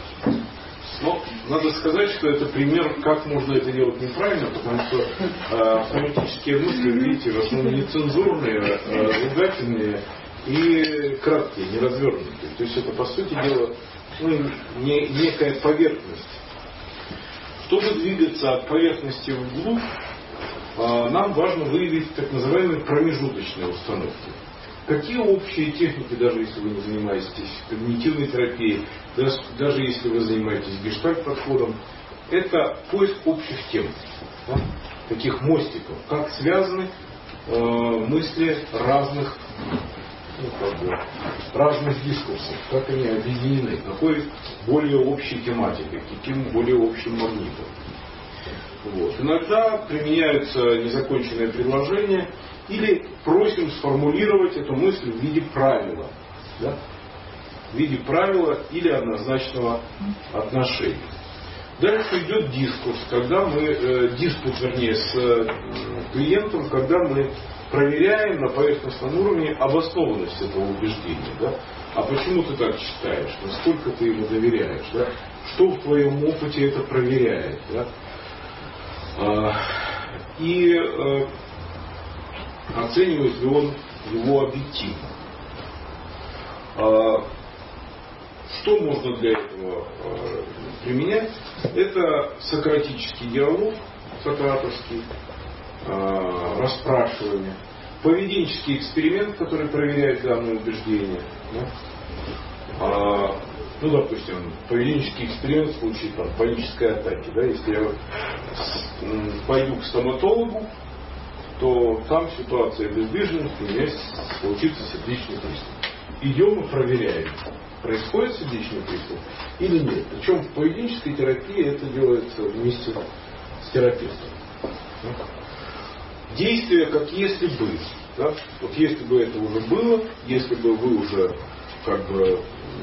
Но надо сказать, что это пример, как можно это делать неправильно, потому что э, автоматические мысли, видите, в основном нецензурные, э, ругательные и краткие, неразвернутые. То есть это, по сути дела, ну, не, некая поверхность. Чтобы двигаться от поверхности вглубь, э, нам важно выявить так называемые промежуточные установки. Какие общие техники, даже если вы не занимаетесь когнитивной терапией, даже если вы занимаетесь гештальт-подходом, это поиск общих тем, да? Таких мостиков, как связаны э, мысли разных, ну, как бы, разных дискурсов, как они объединены, какой более общей тематикой, каким более общим магнитом. Вот. Иногда применяются незаконченные предложения или просим сформулировать эту мысль в виде правила, да? В виде правила или однозначного отношения. Дальше идет дискурс, когда мы, э, диспут, вернее, с э, клиентом, когда мы проверяем на поверхностном уровне обоснованность этого убеждения. Да? А почему ты так считаешь? Насколько ты ему доверяешь? Да? Что в твоем опыте это проверяет? Да? А, и э, оценивает ли он его объективно. А, что можно для этого а, применять? Это сократический диалог, сократовский, а, расспрашивание, поведенческий эксперимент, который проверяет данное убеждение. Да? А, ну, допустим, поведенческий эксперимент в случае там, панической атаки. Да? Если я пойду к стоматологу, то там ситуация бездвижности, у меня случится сердечный приступ. Идем и проверяем, происходит сердечный приступ или нет. Причем в поведенческой терапии это делается вместе с терапевтом. Действие как если бы. Да? Вот если бы это уже было, если бы вы уже как бы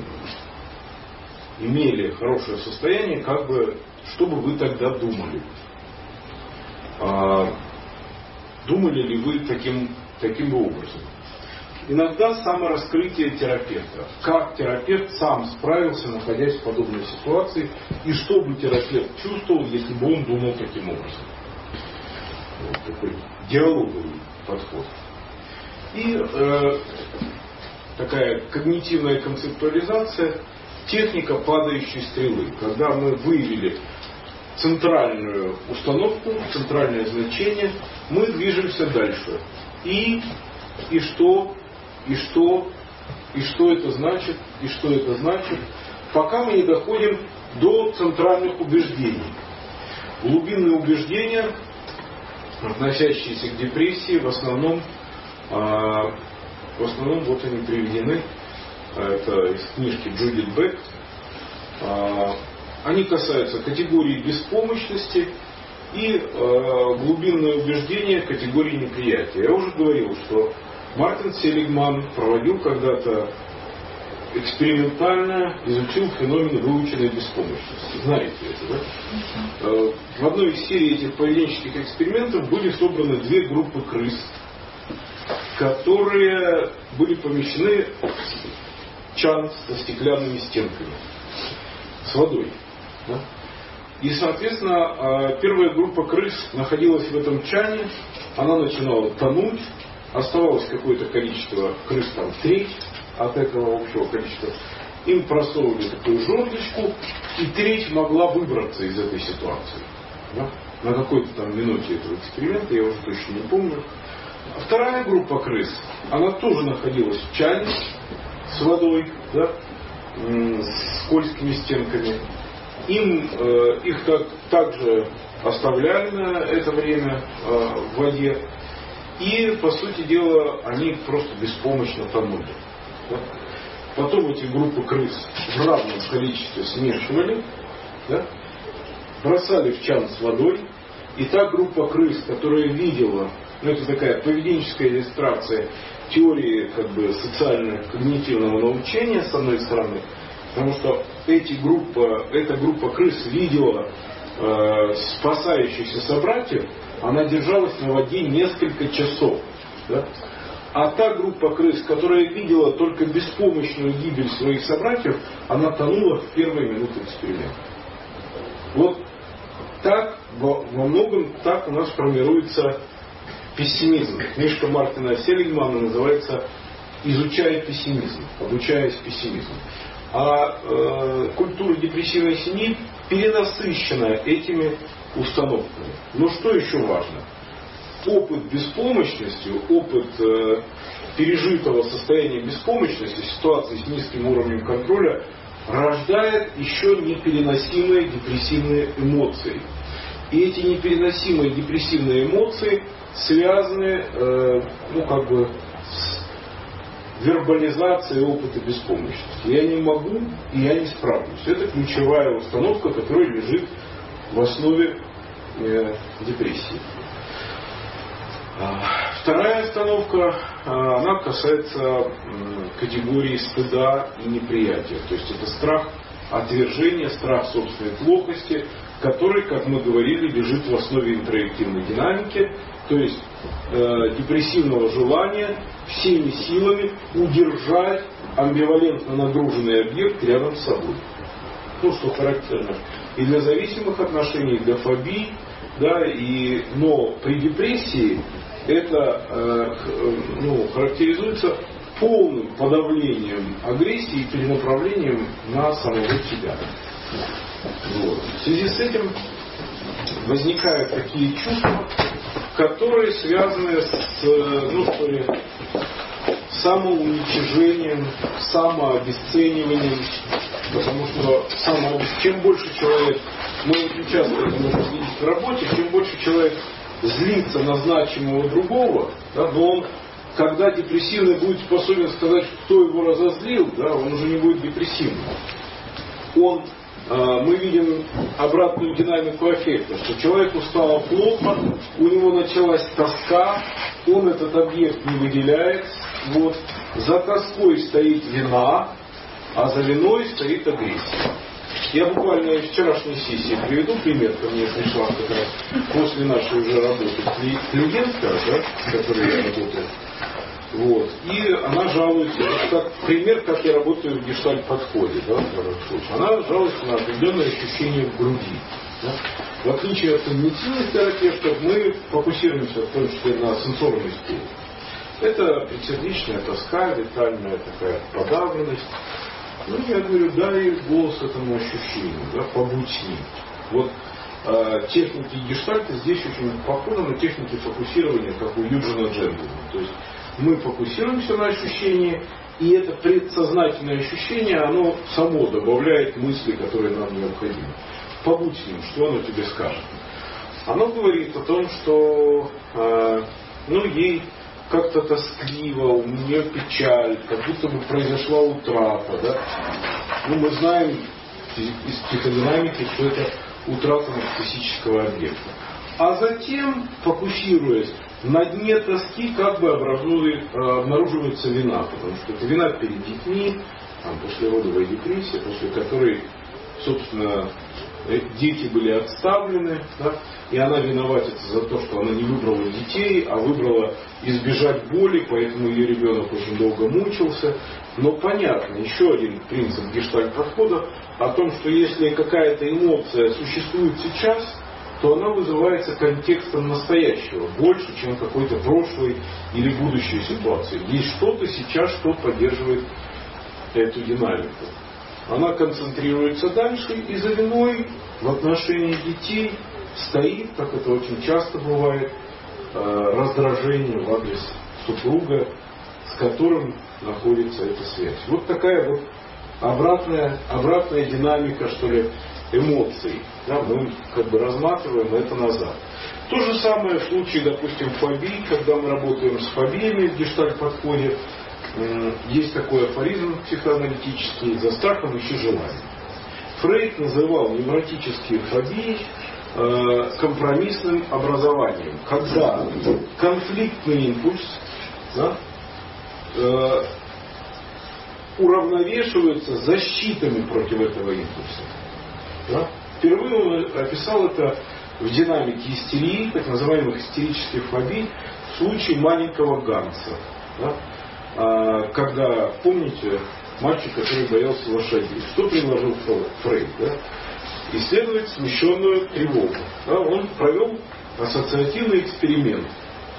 имели хорошее состояние, как бы, что бы вы тогда думали? А, думали ли вы таким, таким образом? Иногда самораскрытие терапевта. Как терапевт сам справился, находясь в подобной ситуации, и что бы терапевт чувствовал, если бы он думал таким образом. Вот такой диалоговый подход. И э, такая когнитивная концептуализация, техника падающей стрелы. Когда мы выявили центральную установку, центральное значение, мы движемся дальше. И, и что, и что, и что это значит, и что это значит, пока мы не доходим до центральных убеждений. Глубинные убеждения, относящиеся к депрессии, в основном, в основном вот они приведены, это из книжки Джудит Бек. Они касаются категории беспомощности и э, глубинное убеждение категории неприятия. Я уже говорил, что Мартин Селигман проводил когда-то экспериментально, изучил феномен выученной беспомощности. Знаете это, да? Э, в одной из серий этих поведенческих экспериментов были собраны две группы крыс, которые были помещены в чан со стеклянными стенками, с водой. Да? И, соответственно, первая группа крыс находилась в этом чане, она начинала тонуть, оставалось какое-то количество крыс, там треть от этого общего количества, им просовывали такую жердочку, и треть могла выбраться из этой ситуации. Да? На какой-то там минуте этого эксперимента, я уже точно не помню. А вторая группа крыс, она тоже находилась в чане с водой, да, с скользкими стенками. Им, э, их так, также оставляли на это время э, в воде. И, по сути дела, они просто беспомощно тонули. Да? Потом эти группы крыс в равном количестве смешивали, да? Бросали в чан с водой. И та группа крыс, которая видела, ну это такая поведенческая иллюстрация теории как бы социально-когнитивного научения, с одной стороны, потому что эти группа, эта группа крыс видела э, спасающихся собратьев, она держалась на воде несколько часов. Да? А та группа крыс, которая видела только беспомощную гибель своих собратьев, она тонула в первые минуты эксперимента. Вот так, во, во многом так у нас формируется пессимизм. Книжка Мартина Селигмана называется «Изучая пессимизм», «Обучаясь пессимизму». А э, культура депрессивной семьи перенасыщена этими установками. Но что еще важно? Опыт беспомощности, опыт э, пережитого состояния беспомощности, ситуации с низким уровнем контроля рождает еще непереносимые депрессивные эмоции. И эти непереносимые депрессивные эмоции связаны э, ну, как бы с вербализацией опыта беспомощности. Я не могу, и я не справлюсь. Это ключевая установка, которая лежит в основе э, депрессии. Вторая установка, она касается категории стыда и неприятия. То есть это страх отвержения, страх собственной плохости, который, как мы говорили, лежит в основе интроективной динамики, то есть э, депрессивного желания всеми силами удержать амбивалентно нагруженный объект рядом с собой. Ну, что характерно и для зависимых отношений, и для фобий, да, и, но при депрессии это э, ну, характеризуется полным подавлением агрессии и перенаправлением на самого себя. Вот. В связи с этим возникают такие чувства, которые связаны с, ну, что ли, самоуничижением, самообесцениванием, потому что само, чем больше человек, мы очень часто это можем видеть в работе, чем больше человек злится на значимого другого, да, но он, когда депрессивный будет способен сказать, кто его разозлил, да, он уже не будет депрессивным. Он, э, мы видим обратную динамику аффекта, что человеку стало плохо, у него началась тоска, он этот объект не выделяет, вот, за тоской стоит вина, а за виной стоит агрессия. Я буквально из вчерашней сессии приведу пример, ко мне пришла как раз после нашей уже работы клиентка, да, с которой я работаю. Вот. И она жалуется, как пример, как я работаю в гештальт-подходе. Да, она жалуется на определенное ощущение в груди. Да. В отличие от когнитивных терапевтов, мы фокусируемся в том числе на сенсорной стиле. Это предсердечная тоска, витальная такая подавленность. Ну, я говорю, дай голос этому ощущению, да, побудь с ним. Вот э, техники гештальта здесь очень похожи на техники фокусирования, как у Юджина Джентльмана. То есть мы фокусируемся на ощущении, и это предсознательное ощущение, оно само добавляет мысли, которые нам необходимы. Побудь с ним, что оно тебе скажет. Оно говорит о том, что э, ну, ей как-то тоскливо, у нее печаль, как будто бы произошла утрата. Да? Ну, мы знаем из психодинамики, что это утрата нарциссического объекта. А затем, фокусируясь на дне тоски, как бы обнаруживается вина, потому что это вина перед детьми, там, послеродовая депрессия, после которой, собственно, дети были отставлены, да, и она виноватится за то, что она не выбрала детей, а выбрала избежать боли, поэтому ее ребенок очень долго мучился. Но понятно, еще один принцип гештальт-подхода о том, что если какая-то эмоция существует сейчас, то она вызывается контекстом настоящего, больше, чем какой-то прошлой или будущей ситуации. Есть что-то сейчас, что поддерживает эту динамику. она концентрируется дальше, и за виной в отношении детей стоит, как это очень часто бывает, раздражение в адрес супруга, с которым находится эта связь. Вот такая вот обратная, обратная динамика, что ли, эмоций. Да, мы как бы разматываем это назад. То же самое в случае, допустим, фобий, когда мы работаем с фобиями в гештальт-подходе, есть такой афоризм психоаналитический: за страхом ищи желание. Фрейд называл невротические фобии э, компромиссным образованием, когда конфликтный импульс, да, э, уравновешивается защитами против этого импульса. Да? Впервые он описал это в динамике истерии, так называемых истерических фобий, в случае маленького Ганса. Да? А, когда, помните, мальчик, который боялся лошадей. Что предложил Фрейд? Да? Исследовать смещенную тревогу. Да? Он провел ассоциативный эксперимент.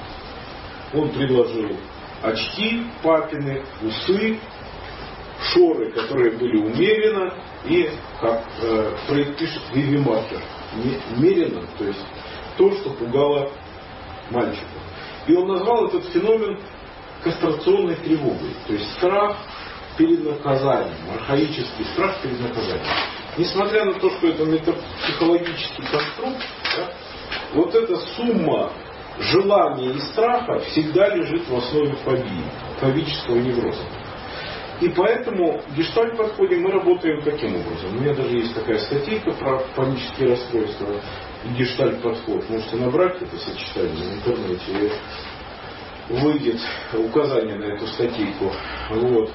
Он предложил очки папины, усы, шоры, которые были умеренно, и, как э, Фрейд пишет, вивиматор, меренно, то есть то, что пугало мальчика. И он назвал этот феномен кастрационной тревогой, то есть страх перед наказанием, архаический страх перед наказанием. Несмотря на то, что это метапсихологический конструкт, да, вот эта сумма желания и страха всегда лежит в основе фобии, фобического невроза. И поэтому в гештальт-подходе мы работаем таким образом. У меня даже есть такая статейка про панические расстройства и гештальт-подход. Можете набрать это сочетание в интернете, и выйдет указание на эту статейку. Вот.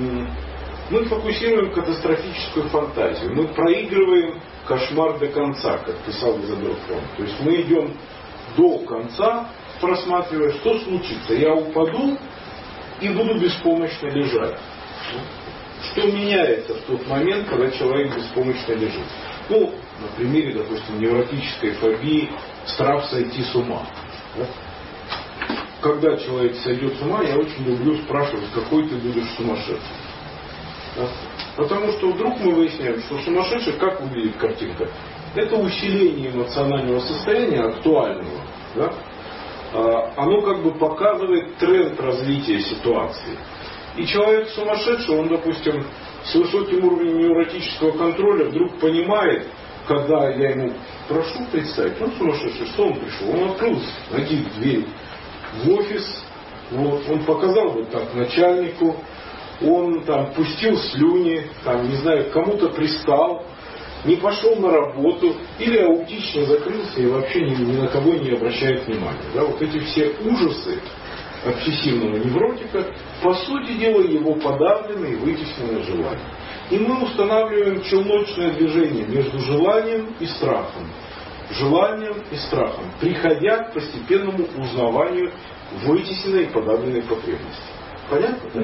Мы фокусируем катастрофическую фантазию. Мы проигрываем кошмар до конца, как писал Изабелл Фрон. То есть мы идем до конца, просматривая, что случится. Я упаду и буду беспомощно лежать. Что меняется в тот момент, когда человек беспомощно лежит? Ну, на примере, допустим, невротической фобии, страх сойти с ума. Да? Когда человек сойдет с ума, я очень люблю спрашивать, какой ты будешь сумасшедший. Да? Потому что вдруг мы выясняем, что сумасшедший, как выглядит картинка? Это усиление эмоционального состояния актуального. Да? Оно как бы показывает тренд развития ситуации. И человек сумасшедший, он, допустим, с высоким уровнем невротического контроля вдруг понимает, когда я ему прошу представить, он сумасшедший, что он пришел? Он открыл с ноги дверь в офис, вот, он показал вот так начальнику, он там пустил слюни, там, не знаю, кому-то пристал, не пошел на работу, или аутично закрылся и вообще ни, ни на кого не обращает внимания. Да? Вот эти все ужасы обсессивного невротика, по сути дела, его подавленное и вытесненное желание. И мы устанавливаем челночное движение между желанием и страхом. Желанием и страхом, приходя к постепенному узнаванию вытесненной и подавленной потребности. Понятно, да?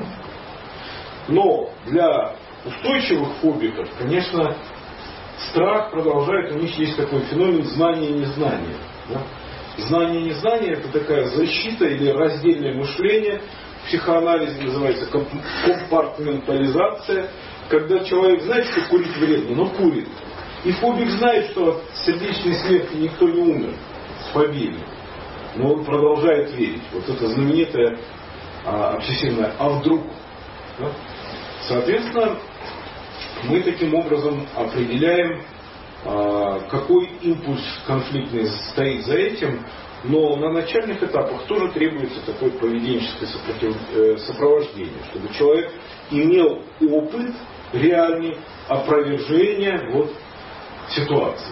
Но для устойчивых фобиков, конечно, страх продолжает, у них есть такой феномен знания и незнания. Да? Знание и незнание — это такая защита или раздельное мышление. В психоанализе называется компартментализация. Когда человек знает, что курить вредно, но курит. И фобик знает, что от сердечной смерти никто не умер с фобией. Но он продолжает верить. Вот это знаменитое а, обсессивное «а вдруг?». Да? Соответственно, мы таким образом определяем, какой импульс конфликтный стоит за этим, но на начальных этапах тоже требуется такое поведенческое сопровождение, чтобы человек имел опыт реальный опровержения вот, ситуации.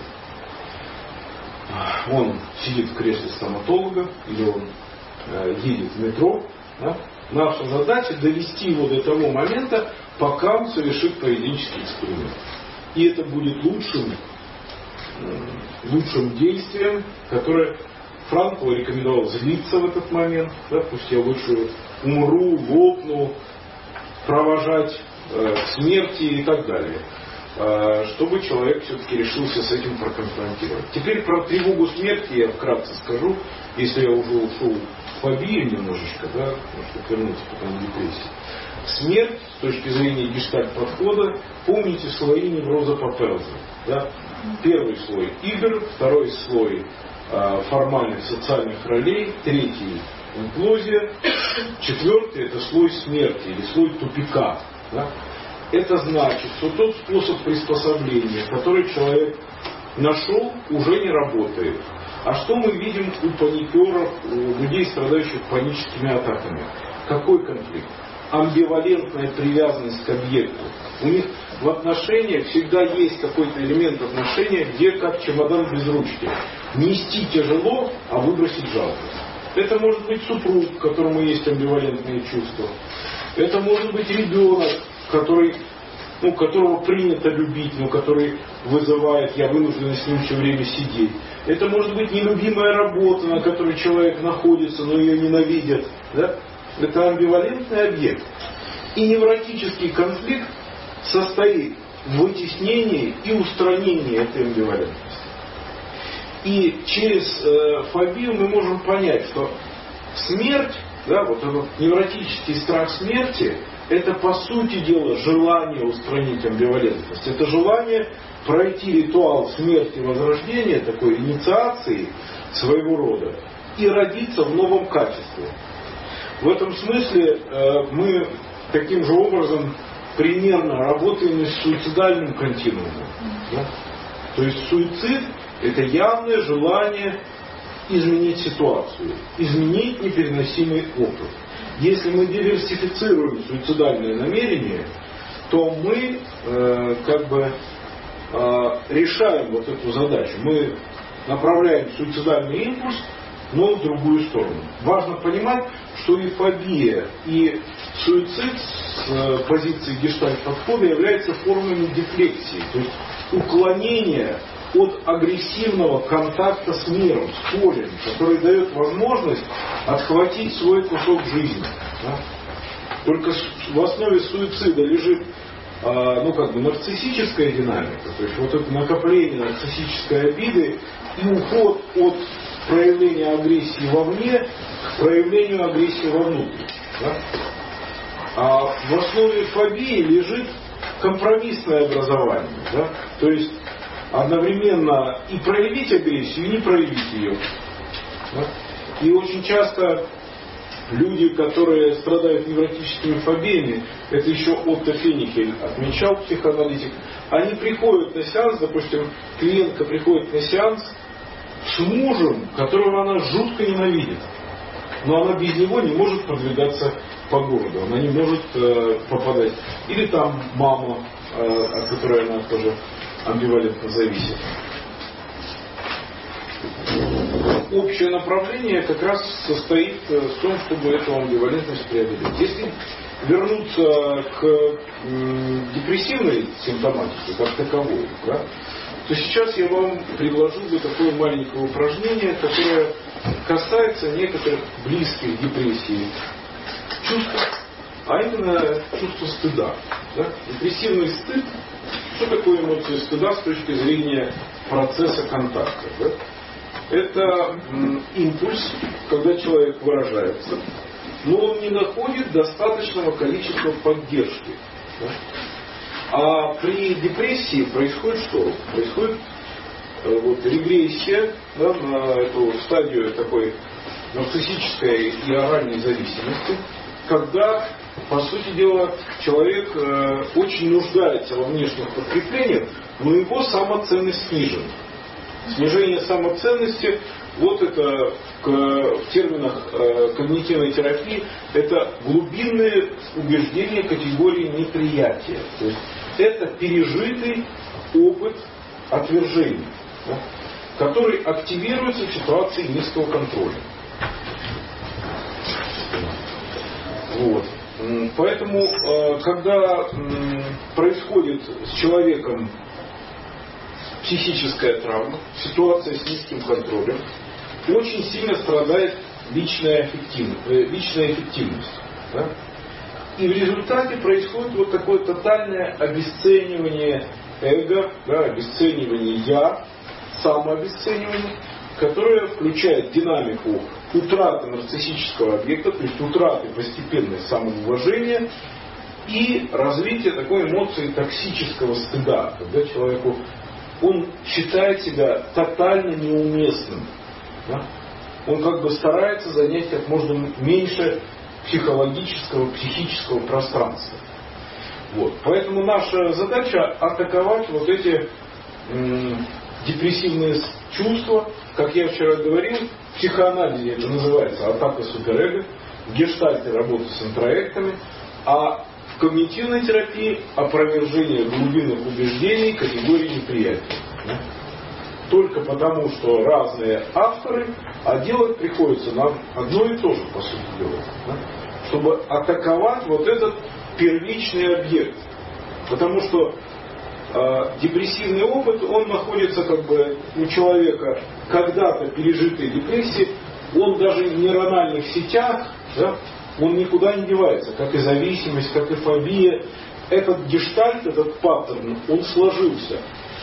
Он сидит в кресле стоматолога или он едет в метро. Да? Наша задача довести его до того момента, пока он совершит поведенческий эксперимент. И это будет лучшим лучшим действием, которое Франкл рекомендовал злиться в этот момент, да, пусть я лучше умру, лопну, провожать э, к смерти и так далее, э, чтобы человек все-таки решился с этим проконфронтировать. Теперь про тревогу смерти я вкратце скажу, если я уже ушел в фобию немножечко, да, чтобы вернуться потом к депрессии. смерть с точки зрения гештальт-подхода, помните слои невроза Папелза. Да? Первый слой игр, второй слой э, формальных социальных ролей, третий имплозия, четвертый это слой смерти или слой тупика. Да? Это значит, что тот способ приспособления, который человек нашел, уже не работает. А что мы видим у паникеров, у людей, страдающих паническими атаками? Какой конфликт? Амбивалентная привязанность к объекту. У них в отношениях всегда есть какой-то элемент отношения, где как чемодан без ручки. Нести тяжело, а выбросить жалко. Это может быть супруг, которому есть амбивалентные чувства. Это может быть ребенок, который, ну, которого принято любить, но который вызывает, я вынужден с ним все время сидеть. Это может быть нелюбимая работа, на которой человек находится, но ее ненавидят. Да? Это амбивалентный объект. И невротический конфликт состоит в вытеснении и устранении этой амбивалентности. И через э, фобию мы можем понять, что смерть, да, вот этот невротический страх смерти, это по сути дела желание устранить амбивалентность. Это желание пройти ритуал смерти и возрождения, такой инициации своего рода, и родиться в новом качестве. В этом смысле э, мы таким же образом примерно работаем и с суицидальным континуумом. Да? То есть суицид – это явное желание изменить ситуацию, изменить непереносимый опыт. Если мы диверсифицируем суицидальное намерение, то мы э, как бы э, решаем вот эту задачу. Мы направляем суицидальный импульс, но в другую сторону. Важно понимать, что и фобия, и суицид с э, позиции гештальт-подхода являются формами дефлексии, то есть уклонения от агрессивного контакта с миром, с полем, который дает возможность отхватить свой кусок жизни. Да? Только в основе суицида лежит э, ну, как бы нарциссическая динамика, то есть вот это накопление нарциссической обиды и уход от проявления агрессии вовне к проявлению агрессии вовнутрь. Да? А в основе фобии лежит компромиссное образование. Да? То есть одновременно и проявить агрессию, и не проявить ее. Да? И очень часто люди, которые страдают невротическими фобиями, это еще Отто Фенихель отмечал, психоаналитик, они приходят на сеанс, допустим, клиентка приходит на сеанс с мужем, которого она жутко ненавидит. Но она без него не может продвигаться по городу. Она не может э, попадать. Или там мама, э, от которой она тоже амбивалентно зависит. Общее направление как раз состоит в том, чтобы эту амбивалентность преодолеть. Если вернуться к м, депрессивной симптоматике, как таковой, да, то сейчас я вам предложу бы такое маленькое упражнение, которое касается некоторых близких депрессий чувств, а именно чувство стыда. Да? Депрессивный стыд. Что такое эмоция стыда с точки зрения процесса контакта? Да? Это м, импульс, когда человек выражается, но он не находит достаточного количества поддержки. Да? А при депрессии происходит что? Происходит э, вот, регрессия, да, на эту стадию такой нарциссической и оральной зависимости, когда, по сути дела, человек э, очень нуждается во внешних подкреплениях, но его самоценность снижена. Снижение самоценности, вот это в, в терминах э, когнитивной терапии, это глубинные убеждения категории неприятия. То есть это пережитый опыт отвержения, да, который активируется в ситуации низкого контроля. Вот. Поэтому, когда происходит с человеком психическая травма, ситуация с низким контролем, очень сильно страдает личная эффективность. Личная эффективность, да? И в результате происходит вот такое тотальное обесценивание эго, да, обесценивание я, самообесценивание, которое включает динамику утраты нарциссического объекта, то есть утраты постепенной самоуважения и развитие такой эмоции токсического стыда, когда человеку он считает себя тотально неуместным. Да? Он как бы старается занять как можно меньше психологического, психического пространства. Вот. Поэтому наша задача атаковать вот эти м, депрессивные чувства. Как я вчера говорил, в психоанализе это называется атака суперэго, в гештальте работа с интроектами, а в когнитивной терапии опровержение глубинных убеждений категории неприятия. Да? Только потому, что разные авторы, а делать приходится нам одно и то же, по сути дела. Да? Чтобы атаковать вот этот первичный объект. Потому что э, депрессивный опыт, он находится как бы у человека когда-то пережитой депрессии, он даже в нейрональных сетях, да, он никуда не девается, как и зависимость, как и фобия. Этот гештальт, этот паттерн, он сложился.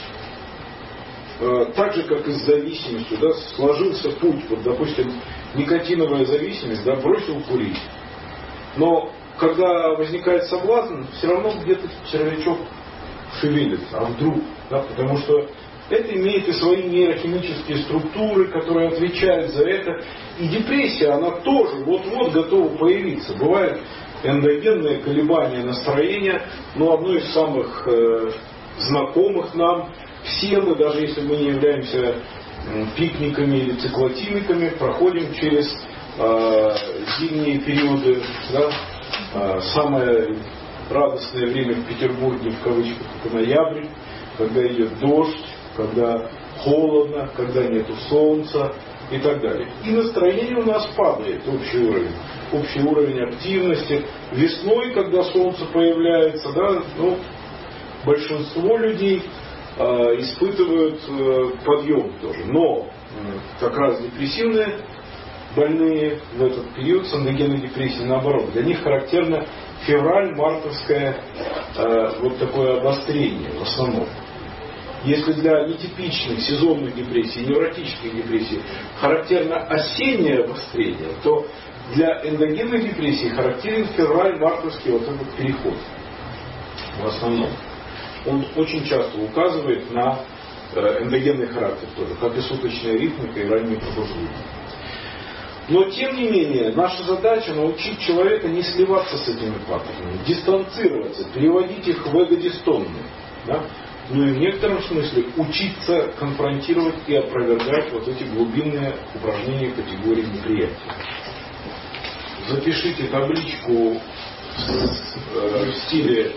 Э, так же, как и с зависимостью, да, сложился путь. Вот, допустим, никотиновая зависимость, да, бросил курить. Но когда возникает соблазн, все равно где-то червячок шевелится. А вдруг? Да, потому что это имеет и свои нейрохимические структуры, которые отвечают за это. И депрессия, она тоже вот-вот готова появиться. Бывают эндогенные колебания настроения, но одно из самых э, знакомых нам, все мы, даже если мы не являемся э, пикниками или циклотимиками, проходим через э, зимние периоды, да, э, самое радостное время в Петербурге, в кавычках, это ноябрь, когда идет дождь, когда холодно, когда нету солнца и так далее. И настроение у нас падает, общий уровень. Общий уровень активности. Весной, когда солнце появляется, да, ну, большинство людей э, испытывают э, подъем тоже. Но э, как раз депрессивные больные в этот период с эндогенной депрессией, наоборот, для них характерно февраль-мартовское э, вот такое обострение в основном. Если для нетипичных сезонных депрессий, невротических депрессий характерно осеннее обострение, то для эндогенной депрессии характерен февраль-мартовский вот этот переход. В основном. Он очень часто указывает на эндогенный характер тоже, как и суточная ритмика и раннее пробуждение. Но тем не менее, наша задача научить человека не сливаться с этими паттернами, дистанцироваться, переводить их в эго-дистонные. Да? Ну и в некотором смысле учиться конфронтировать и опровергать вот эти глубинные упражнения категории неприятия. Запишите табличку в стиле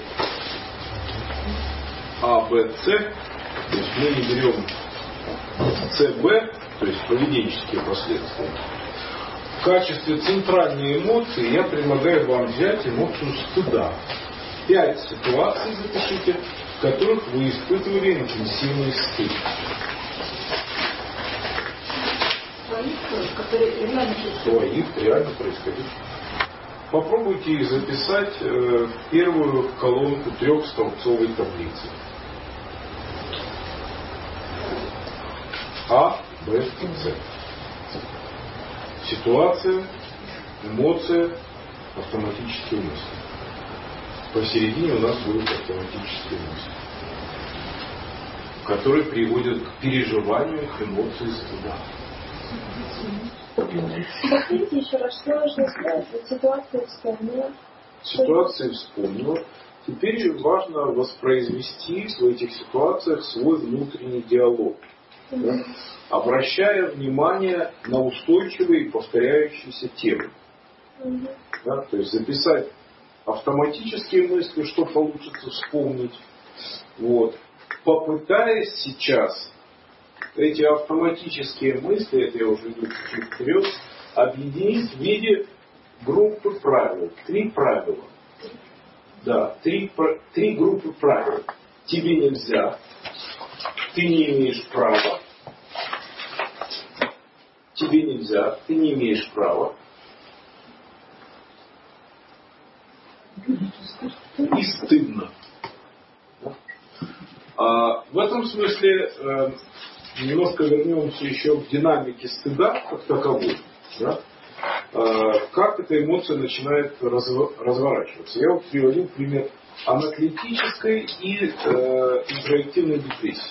А, Б, С. То есть мы не берем С, Б, то есть поведенческие последствия. В качестве центральной эмоции я предлагаю вам взять эмоцию стыда. Пять ситуаций запишите, в которых вы испытывали интенсивный стыд. Своих, которые реально Своих, реально происходит. Попробуйте их записать э, в первую колонку трехстолбцовой таблицы. А, Б, С. Ситуация, эмоция, автоматические мысли. Посередине у нас будут автоматические мысли, которые приводят к переживанию эмоций стыда. Повторите еще раз, что нужно сказать? Вот ситуация вспомнила. Ситуация вспомнила. Теперь важно воспроизвести в этих ситуациях свой внутренний диалог. Mm-hmm. Да? Обращая внимание на устойчивые и повторяющиеся темы. Mm-hmm. Да? То есть записать автоматические мысли, что получится вспомнить. Вот. Попытаясь сейчас эти автоматические мысли, это я уже иду чуть-чуть вперед, объединить в виде группы правил. Три правила. Да, три, три группы правил. Тебе нельзя, ты не имеешь права, тебе нельзя, ты не имеешь права. И стыдно. А в этом смысле э, немножко вернемся еще к динамике стыда как таковой. Да? как эта эмоция начинает разворачиваться. Я вот приводил пример анаклетической и э, интроективной депрессии.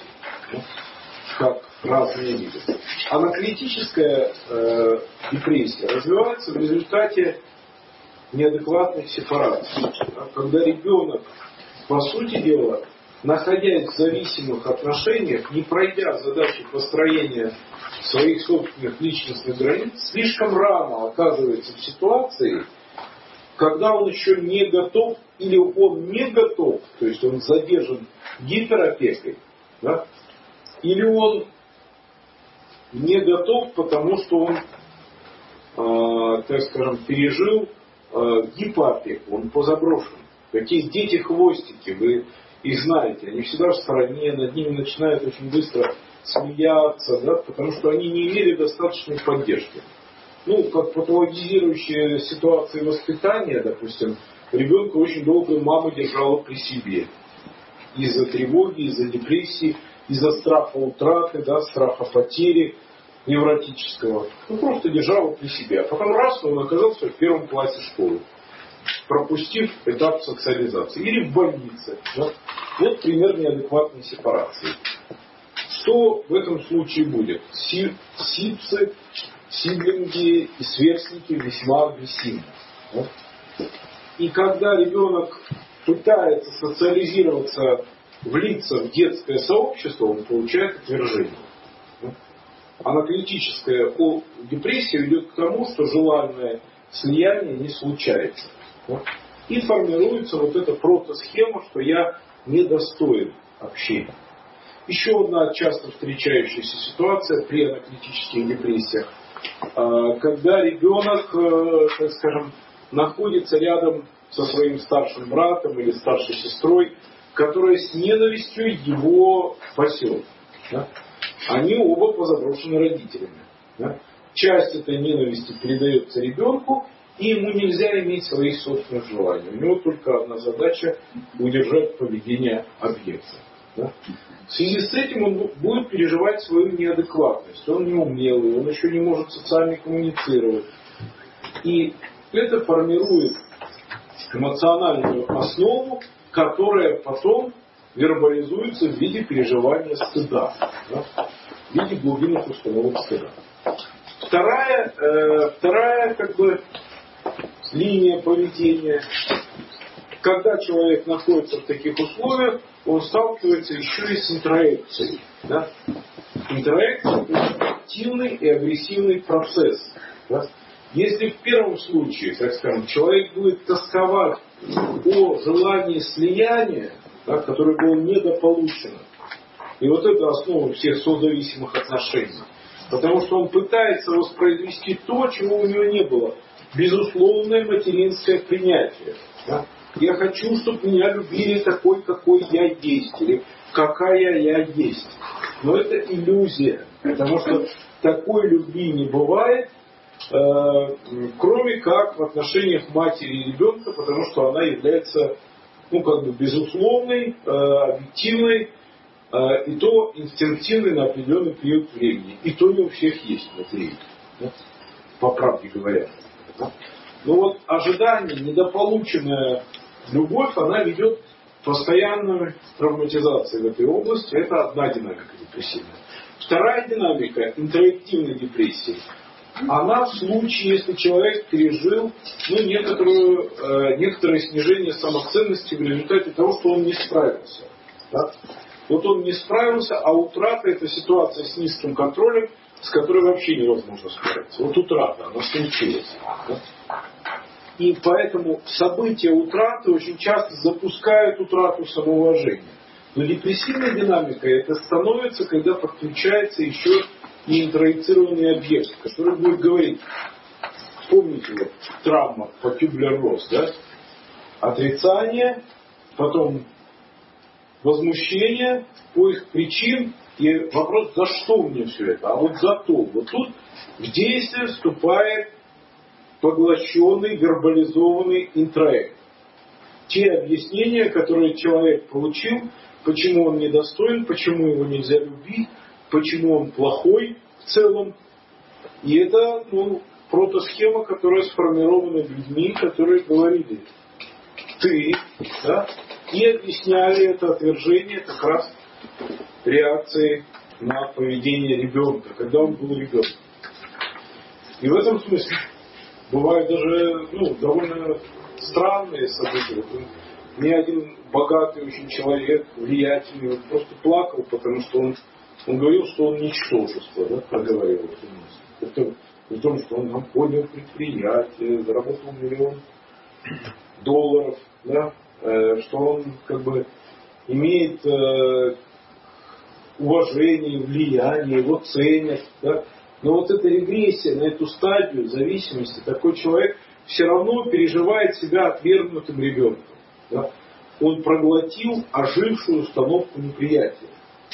Как разные виды. Анаклетическая э, депрессия развивается в результате неадекватной сепарации. Да, когда ребенок, по сути дела, находясь в зависимых отношениях, не пройдя задачи построения своих собственных личностных границ, слишком рано оказывается в ситуации, когда он еще не готов, или он не готов, то есть он задержан гиперопекой, да, или он не готов, потому что он, э, так скажем, пережил э, гипоопеку, он позаброшен. Такие дети-хвостики, вы их знаете, они всегда в стороне, над ними начинают очень быстро смеяться, да, потому что они не имели достаточной поддержки. Ну, как патологизирующие ситуации воспитания, допустим, ребенка очень долго мама держала при себе. Из-за тревоги, из-за депрессии, из-за страха утраты, да, страха потери невротического. Ну, просто держала при себе. А потом раз, он оказался в первом классе школы, пропустив этап социализации. Или в больнице. Да. Вот пример неадекватной сепарации. Что в этом случае будет? Сипсы, сиблинги и сверстники весьма агрессивны. Да. И когда ребенок пытается социализироваться, влиться в детское сообщество, он получает отвержение. Анаклетическая депрессия ведет к тому, что желанное слияние не случается. И формируется вот эта протосхема, что я недостоин общения. Еще одна часто встречающаяся ситуация при анаклетических депрессиях, когда ребенок, так скажем, находится рядом со своим старшим братом или старшей сестрой, которая с ненавистью его пасет. Да? Они оба позаброшены родителями. Да? Часть этой ненависти передается ребенку, и ему нельзя иметь своих собственных желаний. У него только одна задача – удержать поведение объекта. Да? В связи с этим он будет переживать свою неадекватность. Он неумелый, он еще не может социально коммуницировать. И это формирует эмоциональную основу, которая потом вербализуется в виде переживания стыда, да? В виде глубинных установок стыда. Вторая, э, вторая как бы, линия поведения. Когда человек находится в таких условиях, он сталкивается еще и с интроекцией. Да? Интроекция – это активный и агрессивный процесс. Да? Если в первом случае, так скажем, человек будет тосковать о желании слияния, да, которое было недополучено, и вот это основа всех созависимых отношений, потому что он пытается воспроизвести то, чего у него не было. Безусловное материнское принятие. Да? Я хочу, чтобы меня любили такой, какой я есть, или какая я есть. Но это иллюзия, потому что такой любви не бывает, э, кроме как в отношениях матери и ребенка, потому что она является, ну, как бы безусловной, э, объективной, э, и то инстинктивной на определенный период времени. И то не у всех есть в этой речи, да? По правде говоря. Да? Но вот ожидание, недополученная любовь, она ведет к постоянной травматизации в этой области. Это одна динамика депрессивная. Вторая динамика интроективной депрессии. Она в случае, если человек пережил, ну, некоторую, э, некоторое снижение самоценности в результате того, что он не справился. Да? Вот он не справился, а утрата – это ситуация с низким контролем, с которой вообще невозможно справиться. Вот утрата, она случилась. Да? И поэтому события утраты очень часто запускают утрату самоуважения. Но депрессивная динамика это становится, когда подключается еще и интроицированный объект, который будет говорить, помните, вот, травма по Кюблер-Росс, да? Отрицание, потом возмущение, поиск причин, и вопрос, за что мне все это? А вот за то. Вот тут в действие вступает поглощенный, вербализованный интроект. Те объяснения, которые человек получил, почему он недостоин, почему его нельзя любить, почему он плохой в целом. И это, ну, протосхема, которая сформирована людьми, которые говорили «ты», да, и объясняли это отвержение как раз реакцией на поведение ребенка, когда он был ребенком. И в этом смысле бывают даже ну, довольно странные события. Вот мне один богатый очень человек, влиятельный, он просто плакал, потому что он, он говорил, что он ничтожество, да, проговаривал эту мысль. Это при том, что он там поднял предприятие, заработал миллион долларов, да, э, что он как бы имеет э, уважение, влияние, его ценят, да. Но вот эта регрессия на эту стадию зависимости, такой человек все равно переживает себя отвергнутым ребенком. Да? Он проглотил ожившую установку неприятия.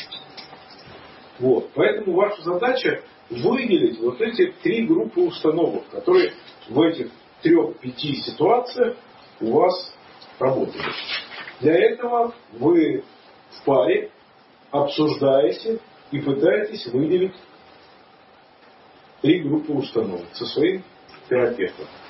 Вот. Поэтому ваша задача выделить вот эти три группы установок, которые в этих трех-пяти ситуациях у вас работают. Для этого вы в паре обсуждаете и пытаетесь выделить три группы установок со своим терапевтом.